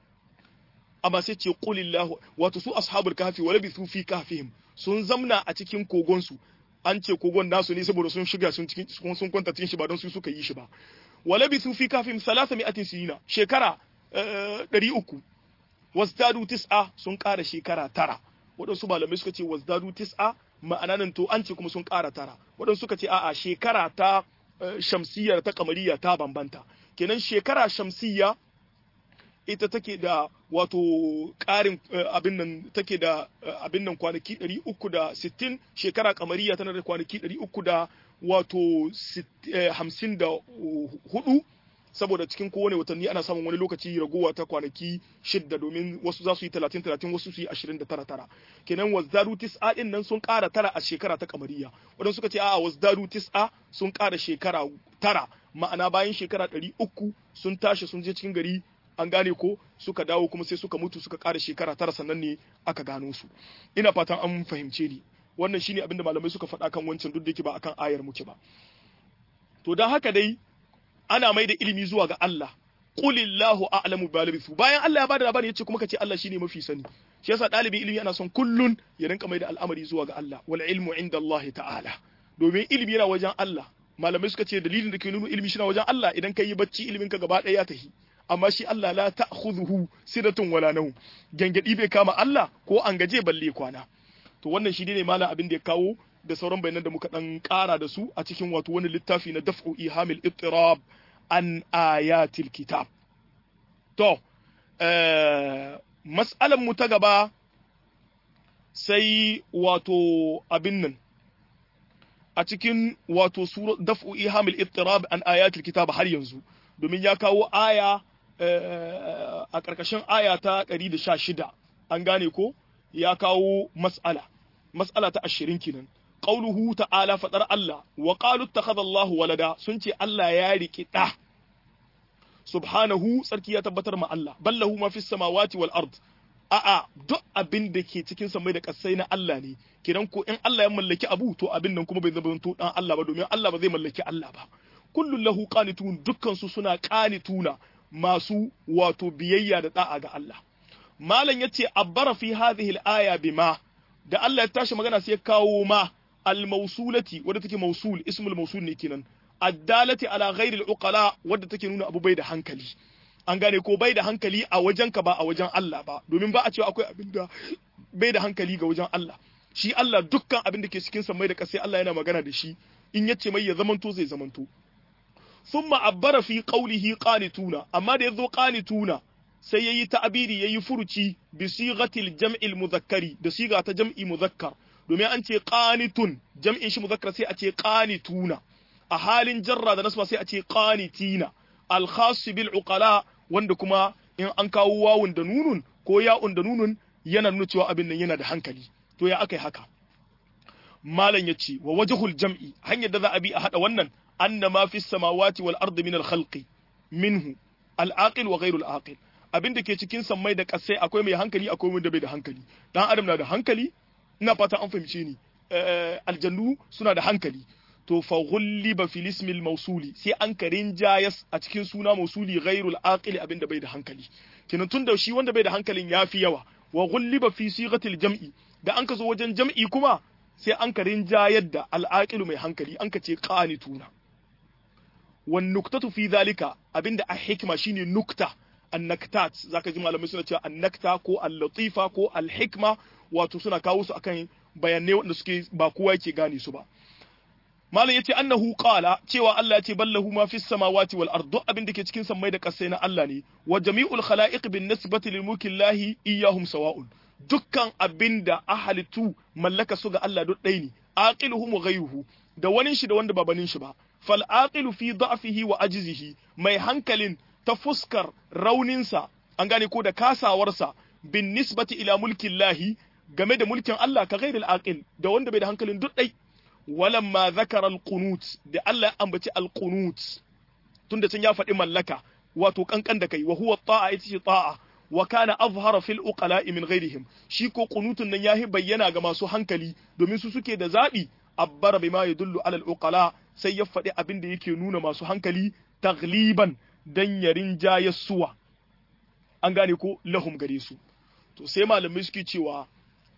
amma sai ce qul illahu wato su ashabul kahfi wa labithu fi kahfihim sun zamna a cikin kogon su an ce kogon nasu ne saboda sun shiga sun cikin sun kwanta cikin shi ba don su suka yi shi ba wala bi fi kafin salasami'atin sinina shekara ɗari uku wasdadu tis'a sun ƙara shekara tara waɗansu malamai suka ce wasdadu tis'a ma'ana nan to an ce kuma sun ƙara tara waɗansu suka ce a'a shekara ta shamsiyya ta kamariya ta bambanta kenan shekara shamsiyya ita take da wato ƙarin abin nan take da abin nan kwanaki ɗari uku da sittin shekara kamariya tana da kwanaki ɗari uku da wato hamsin da hudu saboda cikin kowane watanni ana samun wani lokaci ragowa ta kwanaki shidda domin wasu za su yi talatin talatin wasu su yi ashirin da tara tara kenan wasdaru tis'a din nan sun ƙara tara a shekara ta kamariya wadanda suka ce a'a wasdaru tis'a sun ƙara shekara tara ma'ana bayan shekara ɗari uku sun tashi sun je cikin gari an gane ko suka dawo kuma sai suka mutu suka ƙara shekara tara sannan ne aka gano su ina fatan an fahimce ni wannan shine abinda malamai suka faɗa kan wancan duk da yake ba akan ayar muke ba to dan haka dai ana mai da ilimi zuwa ga Allah qulillahu a'lamu bilabithu bayan Allah ya bada labari yace kuma kace Allah shine mafi sani shi yasa dalibin ilimi ana son kullun ya rinka mai da al'amari zuwa ga Allah wal ilmu inda Allah ta'ala domin ilimi yana wajen Allah malamai suka ce dalilin da ke nuna ilimi shi na wajen Allah idan kai bacci ilimin ka gaba ɗaya ya tahi amma shi Allah la ta'khudhuhu sidatun wala nawm gangadi bai kama Allah ko an gaje balle kwana to wannan shi ne malam abin da ya kawo da sauran bayanan da muka dan ƙara da su a cikin wato wani littafi na daf'u ihamil ittirab an ayatil kitab to eh mas'alan mu ta gaba sai wato abin nan a cikin wato sura daf'u ihamil ittirab an ayatil kitab har yanzu domin ya kawo aya a ƙarƙashin aya ta ɗari da sha shida an gane ko ya kawo mas'ala mas'ala ta ashirin kenan qauluhu ta'ala fadar Allah wa qalu ittakhadha Allahu walada sun ce Allah ya riki da subhanahu sarki ya tabbatar ma Allah ballahu ma fis samawati wal ard a'a duk abin da ke cikin samai da kasai na Allah ne kidan ko in Allah ya mallaki abu to abin nan kuma bai zama to dan Allah ba domin Allah ba zai mallaki Allah ba kullun lahu qanitun dukkan su suna qanituna masu wato biyayya da da'a ga Allah malam yace abbara fi hadhihi al-aya bima da Allah ya tashi magana sai ya kawo ma al-mawsulati wadda take mawsul ismul mawsul ne kenan addalati ala ghairi al-uqala wadda take nuna abu bai da hankali an gane ko bai da hankali a wajen ka ba a wajen Allah ba domin ba a cewa akwai abin da bai da hankali ga wajen Allah shi Allah dukkan abin da ke cikin sa mai da kasai Allah yana magana da shi in yace mai ya zamanto zai zamanto thumma abbara fi qawlihi qanituna amma da yazo qanituna sai yayi ta'biri yayi furuci bi sighatil jam'il mudhakkari da siga ta jam'i mudhakkar domin an ce qanitun jam'in shi mudhakkar sai a ce qanituna a halin jarra da nasba sai a ce qanitina al khas bil uqala wanda kuma in an kawo wawun da nunun ko ya'un da nunun yana nuna cewa abin nan yana da hankali to ya akai haka malan yace wa wajhul jam'i hanyar da za a bi a hada wannan anna ma fi samawati wal ardi min al khalqi minhu al aqil wa ghayru al aqil abin da ke cikin sammai da kasai akwai mai hankali akwai wanda bai da hankali dan adam na da hankali ina fata an fahimce ni aljannu suna da hankali to fa ghulliba fil ismi al mawsuli sai an karin jayas a cikin suna mawsuli ghayru al aqil abin da bai da hankali kenan tunda shi wanda bai da hankalin yafi yawa wa ghulliba fi sighati al jam'i da an ka zo wajen jam'i kuma sai an karin jayar da al aqil mai hankali an ka ce qanituna wan nuktatu fi dhalika abinda a hikma shine nukta annaktat zaka ji malamai suna cewa annakta ko al-latifa ko al-hikma wato suna kawo su akan bayanai wanda suke ba kowa yake gane su ba malam yace annahu qala cewa Allah yace ballahu ma fis samawati wal ardi abin da ke cikin sammai da kasai na Allah ne wa jami'ul khalaiq bin nisbati lil mulki llahi iyyahum sawa'un dukkan abinda ahalitu mallaka su ga Allah duk ɗaya ne aqiluhum wa ghayruhu da wani shi da wanda ba banin shi ba fal aqilu fi da'fihi wa ajzihi mai hankalin ta fuskar rauninsa an gane ko da kasawarsa bin nisbati ila mulkin lahi game da mulkin Allah ka ghairil aqil da wanda bai da hankalin duk ɗai walamma zakara alqunut da Allah ya ambaci alqunut tunda can ya faɗi mallaka wato kankan da kai wa huwa ta'a ita ce ta'a wa kana azhara fil uqala'i min ghairihim shi ko qunutun nan yahi bayyana ga masu hankali domin su suke da zabi abbara bima yadullu ala al uqala sai ya faɗi abin da yake nuna masu hankali tagliban dan yarin jayassuwa an gane ko lahum gare su to sai malamai suke cewa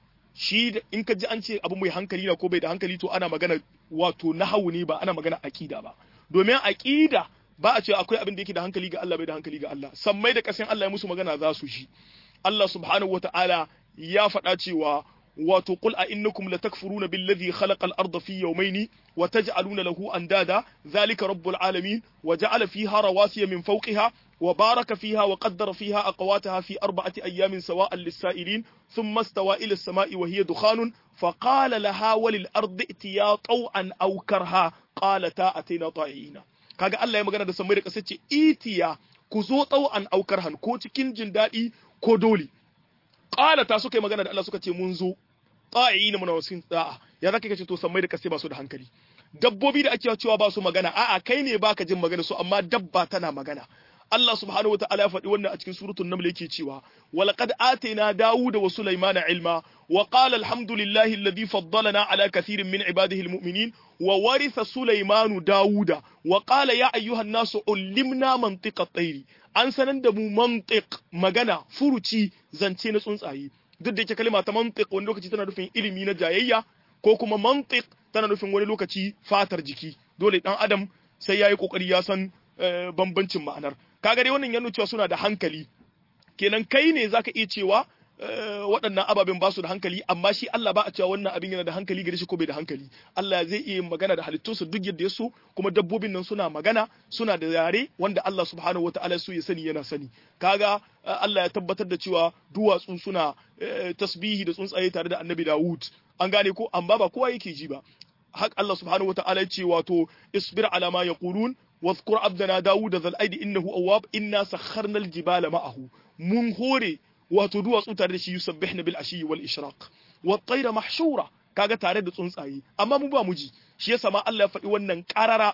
shi in ka ji an ce abu mai hankali na ko bai da hankali to ana magana wato nahawu ne ba ana magana aqida ba domin aqida ba a ce akwai abin da yake da hankali ga Allah bai da hankali ga Allah sammai da kasan Allah ya musu magana za su shi Allah subhanahu wataala ya faɗa cewa wato qul a innakum latakfuruna billazi khalaqa al-ardha fi yawmayni wa taj'aluna lahu andada dhalika rabbul alamin wa ja'ala fiha rawasiya min fawqiha wa baraka fiha wa qaddara fiha aqwataha fi arba'ati ayamin sawa'an lis-sa'ilin thumma istawa ila as-sama'i wa hiya dukhanun faqala laha walil ardi itiya taw'an aw karha qalata atina ta'ina kaga Allah ya magana da samai da ƙasa ce itiya ku zo taw'an aw karhan ko cikin jin dadi ko dole qalata suka yi magana da Allah suka ce mun zo ta'ina muna wasin da'a ya zaka kace to samai da ƙasa ba su da hankali dabbobi da ake cewa ba su magana a'a kai ne baka jin magana su amma dabba tana magana Allah subhanahu wataala ya faɗi wannan a cikin suratul naml yake cewa walaqad atayna dawuda wa sulaymana ilma wa qala alhamdulillahi alladhi faddalana ala kathirin min ibadihi almu'minin wa waritha sulaymanu dawuda wa qala ya ayyuhan nasu ullimna mantiqa at-tayri an sanan da mu mantiq magana furuci zance na tsuntsaye duk da yake kalma ta mantiq wani lokaci tana nufin ilimi na jayayya ko kuma mantiq tana nufin wani lokaci fatar jiki dole dan adam sai yayi kokari ya san bambancin ma'anar kaga dai wannan yana cewa suna da hankali kenan kai ne zaka iya cewa waɗannan ababen ba su da hankali amma shi Allah ba a cewa wannan abin yana da hankali gare shi ko bai da hankali Allah zai iya magana da halittunsa duk yadda ya so kuma dabbobin nan suna magana suna da yare wanda Allah subhanahu wataala su ya sani yana sani kaga Allah ya tabbatar da cewa duwatsu suna tasbihi da tsuntsaye tare da Annabi Dawud an gane ko amma ba kowa yake ji ba hak Allah subhanahu wataala ya ce wato isbir ala ma yaqulun واذكر عبدنا داود ذا الأيد إنه أواب إنا سخرنا الجبال معه من هوري وتدوى سوتر شي يسبحن بالعشي والإشراق والطير محشورة كاغا تare da tsuntsaye amma mu ba mu ji shi yasa ma Allah ya faɗi wannan karara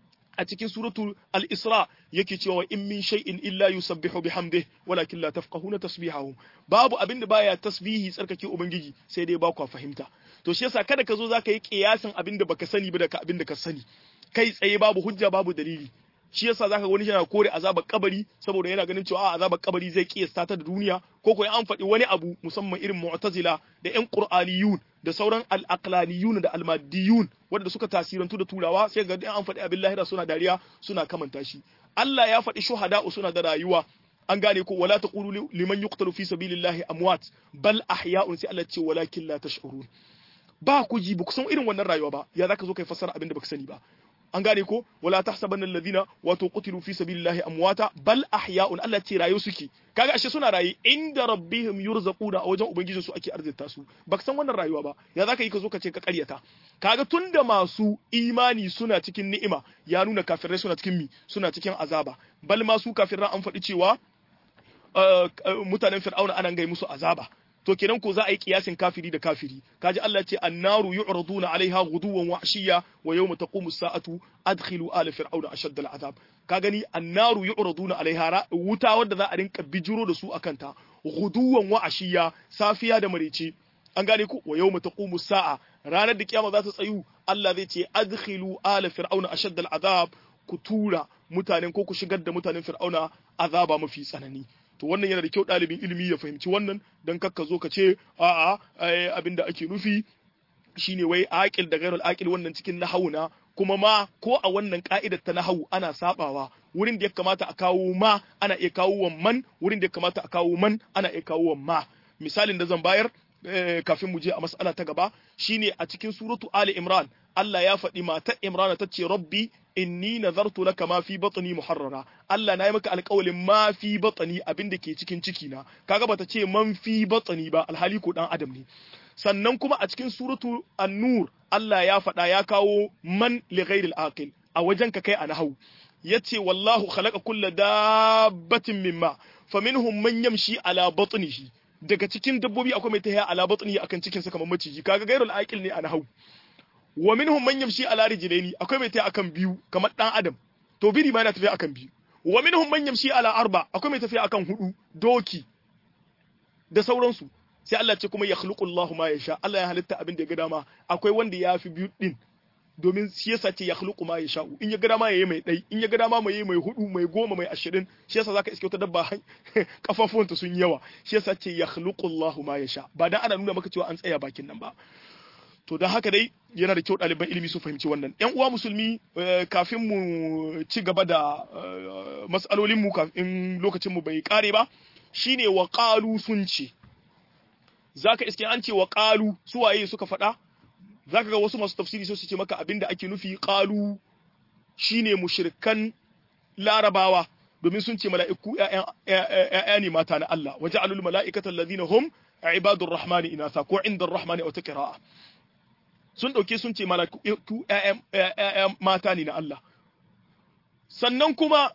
a cikin suratul al-Isra yake cewa in min shay'in illa yusabbihu bihamdihi walakin la tafqahuna tasbihahum babu abinda baya tasbihi tsarkake ubangiji sai dai ba ku fahimta to shi yasa kada ka zo zaka yi kiyasin abinda baka sani ba da ka abinda ka sani kai tsaye babu hujja babu dalili shi yasa zaka wani yana kore azabar kabari saboda yana ganin cewa azabar kabari zai kiyasta ta da duniya ko ko an faɗi wani abu musamman irin mu'tazila da ƴan qur'aniyun da sauran al-aqlaniyun da al-maddiyun wanda suka tasirantu da turawa sai ga an faɗi abin lahira suna dariya suna kamanta shi Allah ya faɗi shuhada suna da rayuwa an gane ko wala taqulu liman yuqtalu fi sabilillahi amwat bal ahya'un sai Allah ce walakin la tash'urun ba ku ji ba ku san irin wannan rayuwa ba ya zaka zo kai fassara abin da baka sani ba an gane ko wala tahsabanna alladhina wato qutilu fi sabilillahi amwata bal ahya'un Allah ce rayu suke kaga ashe suna rayi inda rabbihim yurzaquna a wajen ubangijin su ake arzita su baka san wannan rayuwa ba ya zaka yi ka zo ka ce ka karyata kaga tunda masu imani suna cikin ni'ima ya nuna kafirai suna cikin mi suna cikin azaba bal ma su kafirai an faɗi cewa mutanen fir'auna anan gai musu azaba to kenan ko za a yi kiyasin kafiri da kafiri kaji Allah ce annaru yu'raduna alaiha ghuduwan wa ashiya wa yawma taqumu as-sa'atu adkhilu ala fir'auna ashadda al-azab ka gani annaru yu'raduna alaiha wuta wanda za a rinka bijiro da su akan ta ghuduwan wa ashiya safiya da marece an gane ku wa yawma taqumu as-sa'a ranar da kiyama za ta tsayu Allah zai ce adkhilu ala fir'auna ashadda al-azab ku tura mutanen ko ku shigar da mutanen fir'auna azaba mafi tsanani to wannan yana da kyau ɗalibin ilimi ya fahimci wannan don kakka zo ka ce a'a abinda ake nufi shine wai aqil da ghairul aqil wannan cikin nahawuna kuma ma ko a wannan ka'idar ta nahawu ana sabawa wurin da ya kamata a kawo ma ana iya kawo man wurin da ya kamata a kawo man ana iya kawo ma misalin da zan bayar kafin mu je a mas'ala ta gaba shine a cikin suratu ali imran Allah ya faɗi matar imran ta ce rabbi inni nazartu laka ma fi batni muharrara Allah na yi maka alƙawalin ma fi batni abin da ke cikin ciki na kaga bata ce man fi batni ba alhali ko dan adam ne sannan kuma a cikin suratu an-nur Allah ya faɗa ya kawo man li ghairil aqil a wajen ka kai a nahwu yace wallahu khalaqa kulla dabbatin mimma faminhum man yamshi ala batnihi daga cikin dabbobi akwai mai tahiya ala batnihi akan cikin sa kamar maciji kaga ghairul aqil ne a nahwu wa minhum man yamshi ala rijlaini akwai mai tafiya akan biyu kamar dan adam to biri ma yana tafiya akan biyu wa minhum man yamshi ala arba akwai mai tafiya akan hudu doki da sauransu sai Allah ce kuma yakhluqu Allahu ma yasha Allah ya halitta abin da ya ga dama akwai wanda ya fi biyu din domin shi yasa ce yakhluqu ma yasha in ya ga dama yayi mai dai in ya ga dama mai mai hudu mai goma mai ashirin shi yasa zaka iske wata dabba kafafuwanta sun yawa shi yasa ce yakhluqu Allahu ma yasha ba dan ana nuna maka cewa an tsaya bakin nan ba to don haka dai yana da kyau ɗaliban ilimi su fahimci wannan ƴan uwa musulmi kafin mu ci gaba da mas'alolin mu kafin lokacin mu bai kare ba shine wa qalu sun ce zaka iske an ce wa qalu su waye suka faɗa zaka ga wasu masu tafsiri sai su ce maka abinda ake nufi qalu shine mushrikan larabawa domin sun ce mala'iku ƴaƴa ne mata na Allah waja'alul mala'ikata alladhina hum ibadur rahmani inatha ko inda rahmani aw taqra'a sun ɗauke sun ce malaku ‘ya'yan mata ne na Allah. Sannan kuma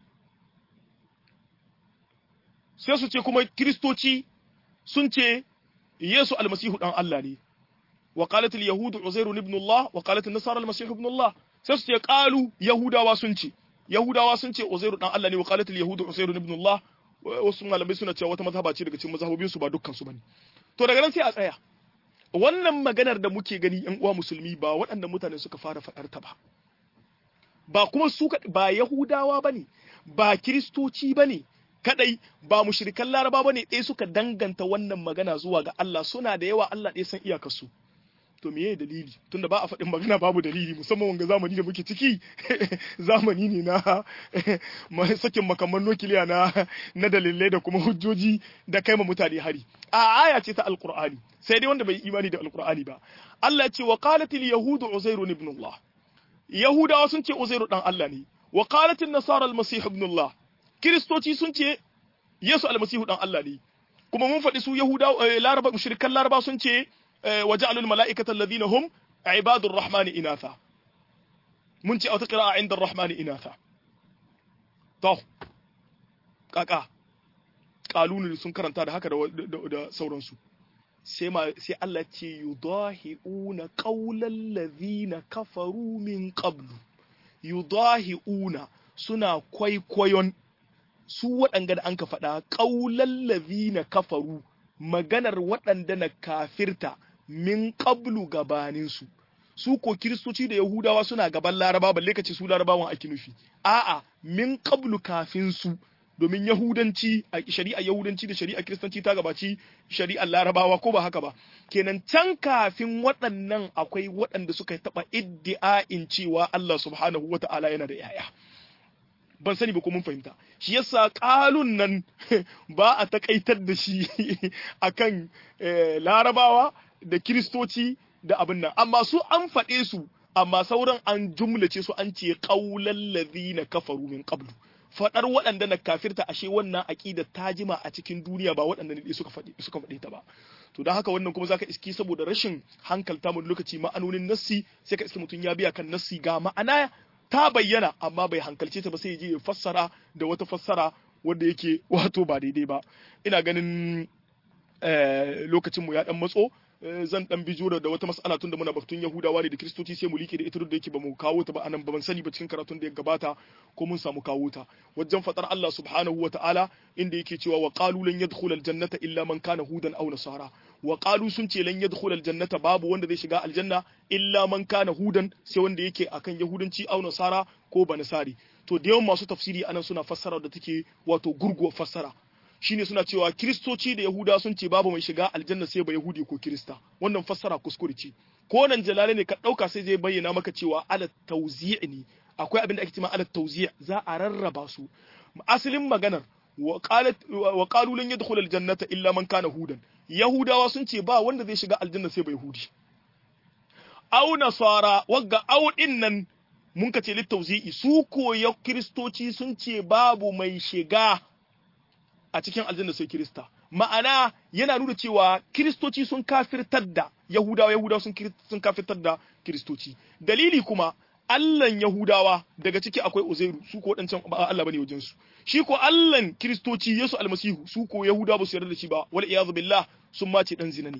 sai su ce kuma Kiristoci sun ce Yesu almasihu ɗan Allah ne. Wa qalatul yahudu Uzairu ibn Allah wa qalatul nasara almasihu ibn Allah. Sai su ce qalu Yahudawa sun ce Yahudawa sun ce Uzairu ɗan Allah ne wa qalatul yahudu Uzairu ibn Allah. Wasu malamai suna cewa wata mazhaba ce daga cikin mazhabobin su ba dukkan su bane. To daga nan sai a tsaya. Wannan maganar da muke gani ‘yan uwa musulmi ba waɗannan mutane suka fara faɗar ta ba, ba kuma su ba Yahudawa ba ne, ba Kiristoci ba ne, kaɗai ba mushrikan Laraba ba ne ɗaya suka danganta wannan magana zuwa ga Allah suna da yawa Allah ɗaya san iyakarsu. To meye dalili? Tunda ba a faɗin magana babu dalili musamman wanga zamani da muke ciki zamani ne na sakin makamman nukiliya na na dalilai da kuma hujjoji da kai ma mutane hari. A aya ce ta Alƙur'ani. Sai dai wanda bai imani da Alƙur'ani ba. Allah ce wa qalatil yahudu Uzairu ibn Allah. Yahudawa sun ce Uzairu dan Allah ne. Wa qalatil nasara al-masih ibn Allah. Kiristoci sun ce Yesu al-masihu dan Allah ne. Kuma mun faɗi su Yahudawa Laraba mushrikan Laraba sun ce وجعلوا الملائكة الذين هم عباد الرحمن إناثا منتي أو تقرأ عند الرحمن إناثا طه كاكا قالوا لي sun karanta da haka da sauransu sai ma sai Allah ce yudahiuna qaulal ladhina kafaru min qablu yudahiuna suna kwaikwayon su waɗanga da an ka faɗa qaulal ladhina kafaru maganar waɗanda na kafirta min qablu gabaninsu su ko kiristoci da yahudawa suna gaban laraba balle kace su larabawan ake nufi a'a min qablu kafin su domin yahudanci a shari'a yahudanci da shari'a kiristanci ta gabaci shari'ar larabawa ko ba haka ba kenan can kafin waɗannan akwai waɗanda suka taɓa iddi'a'in cewa Allah subhanahu wata'ala yana da yaya ban sani ba ko mun fahimta shi yasa qalun nan ba a takaitar da shi akan larabawa da kiristoci da abin nan amma su an faɗe su amma sauran an jumlace su an ce qaulal ladhina kafaru min qablu fadar waɗanda na kafirta ashe wannan aqida ta jima a cikin duniya ba waɗanda ne suka faɗi suka faɗe ta ba to dan haka wannan kuma zaka iski saboda rashin hankalta mu lokaci ma'anonin nassi sai ka iski mutun ya biya kan nassi ga ma'ana ta bayyana amma bai hankalce ta ba sai ya je ya fassara da wata fassara wanda yake wato ba daidai ba ina ganin lokacin mu ya dan matso zan dan bijo da wata mas'ala tun da muna batun Yahudawa ne da Kiristoci sai mu like da ita da yake ba mu kawo ta ba anan ba ban sani ba cikin karatun da ya gabata ko mun samu kawo ta wajen fatar Allah subhanahu wa ta'ala inda yake cewa wa qalu lan yadkhulal jannata illa man kana hudan aw nasara wa qalu sun ce lan yadkhulal jannata babu wanda zai shiga aljanna illa man kana hudan sai wanda yake akan yahudanci aw nasara ko banasari to da yawan masu tafsiri anan suna fassara da take wato gurguwar fassara shine suna cewa kiristoci da yahuda sun ce babu mai shiga aljanna sai ba yahudi ko kirista wannan fassara kuskure ce ko nan jalale ne ka dauka sai zai bayyana maka cewa ala tawzi' ne akwai abin da ake cewa ala tawzi' za a rarraba su asalin maganar wa qalat wa qalu lan yadkhul aljannata illa man kana hudan yahudawa sun ce ba wanda zai shiga aljanna sai ba yahudi aw nasara wagga aw din nan mun ka ce littauzi'i su koya kiristoci sun ce babu mai shiga a cikin aljanna sai kirista ma'ana yana nuna cewa kiristoci sun kafirtar da yahudawa yahudawa sun sun kafirtar da kiristoci dalili kuma Allahn Yahudawa daga ciki akwai Uzairu su ko wadancan ba Allah bane wajen su shi ko Allahn kiristoci Yesu almasihu su ko Yahudawa ba su yarda da shi ba wal iyaz billah sun mace dan zina ne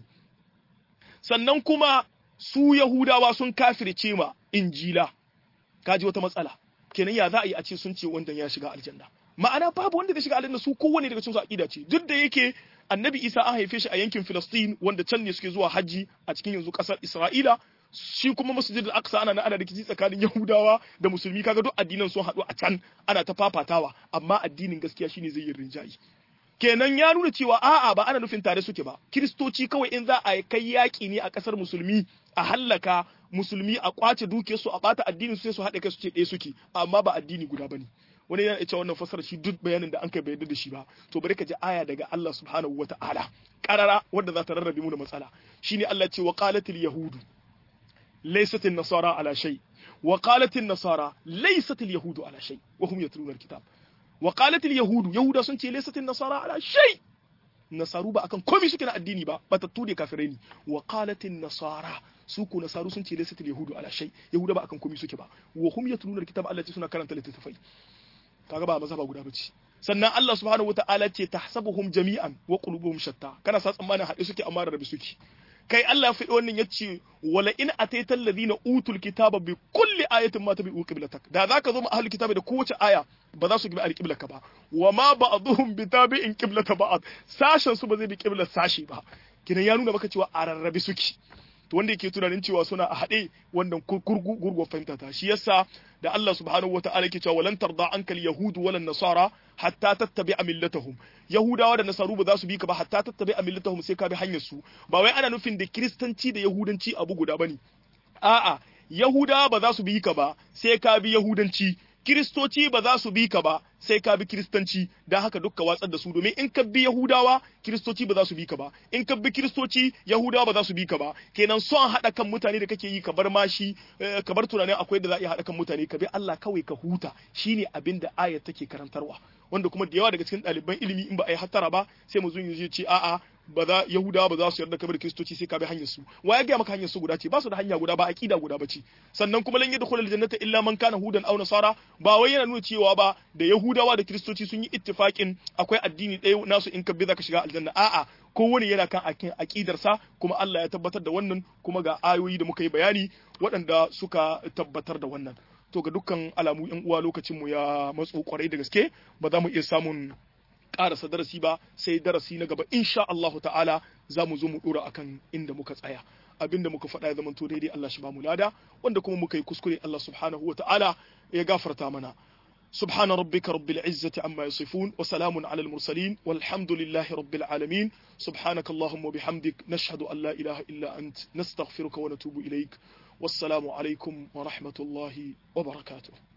sannan kuma su Yahudawa sun kafirce ma Injila kaji wata matsala kenan ya za a yi a ce sun ce wanda ya shiga aljanna ma'ana babu wanda zai shiga aljanna su kowanne daga cikin su aqida ce duk da yake annabi Isa an haife shi a yankin Filistin wanda can ne suke zuwa haji a cikin yanzu kasar Isra'ila shi kuma masjidil aqsa ana ana rikici tsakanin Yahudawa da musulmi kaga duk addinan sun haɗu a can ana ta fafatawa amma addinin gaskiya shine zai yi rinjayi kenan ya nuna cewa a'a ba ana nufin tare suke ba kiristoci kawai in za a kai yaki ne a kasar musulmi a hallaka musulmi a kwace duke su a bata addinin su sai su haɗe kai su ce ɗaya suke amma ba addini guda bane wani yana ita wannan fasara shi duk bayanin da an kai bai da shi ba to bari ka ji aya daga Allah subhanahu wata'ala karara wanda za ta rarrabe mu da matsala shine Allah ce wa qalatil yahudu laysat an-nasara ala shay wa qalat an-nasara laysat al-yahudu ala shay wa hum yatluna al-kitab wa qalat al-yahudu yahuda sun ce laysat an-nasara ala shay nasaru ba akan komai suke na addini ba batattu ne kafirai ne wa qalat an-nasara su ko nasaru sun ce laysat al-yahudu ala shay yahuda ba akan komai suke ba wa hum yatluna al-kitab Allah ce suna karanta littattafai kaga ba mazhaba guda bace sannan Allah subhanahu wataala ce tahsabuhum jami'an wa qulubuhum shatta kana sa tsammanin haɗe suke amma rabi suke kai Allah ya faɗi wannan yace wala in ataytal ladina utul kitaba bi kulli ayatin ma tabi'u qiblatak da zaka zo ma ahlul kitabi da kowace aya ba za su gibi alqiblaka ba wa ma ba'dhum bi tabi'in qiblata ba'd sashen su ba zai bi qiblar sashi ba kinan ya nuna maka cewa a rarrabe suke to wanda yake tunanin cewa suna a haɗe wannan gurgu gurgu fahimta ta shi yasa da Allah subhanahu wataala yake cewa walan tarda ankal yahudu walan nasara hatta tattabi'a millatahum yahudawa da nasaru ba za su bi ka ba hatta tattabi'a millatahum sai ka bi hanyar su ba wai ana nufin da kristanci da yahudanci abu guda bane a'a yahudawa ba za su bi ka ba sai ka bi yahudanci kiristoci ba za su bi ka ba sai ka bi kiristanci dan haka dukka watsar da su domin in ka bi yahudawa kiristoci ba za su bi ka ba in ka bi kiristoci yahudawa ba za su bi ka ba kenan son hada kan mutane da kake yi ka bar mashi ka bar tunanin akwai da za a iya hada kan mutane ka bi Allah kawai ka huta shine abin da ayat take karantarwa wanda kuma da yawa daga cikin ɗaliban ilimi in ba a yi hattara ba sai mu zo yanzu ce a'a ba za yahudawa ba za su yarda kamar kiristoci sai ka bi hanyar su wa ya ga maka hanyar su guda ce ba su da hanya guda ba aqida guda bace sannan kuma lan yadkhul aljannata illa man kana hudan aw nasara ba wai yana nuna cewa ba da yahudawa da kiristoci sun yi ittifakin akwai addini ɗaya nasu in ka bi zaka shiga aljanna a'a kowane yana kan akin aqidar sa kuma Allah ya tabbatar da wannan kuma ga ayoyi da muka yi bayani waɗanda suka tabbatar da wannan to ga dukkan alamu yan uwa lokacin mu ya matso kwarai da gaske ba za mu iya samun karasa darasi ba sai darasi na gaba insha Allahu ta'ala za mu zo mu dora akan inda muka tsaya abinda muka faɗa ya zamanto daidai Allah shi ba mu lada wanda kuma muka yi kuskure Allah subhanahu wa ta'ala ya gafarta mana سبحان ربك رب العزة عما يصفون وسلام على المرسلين والحمد لله رب العالمين سبحانك اللهم وبحمدك نشهد أن لا إله إلا أنت نستغفرك ونتوب إليك والسلام عليكم ورحمة الله وبركاته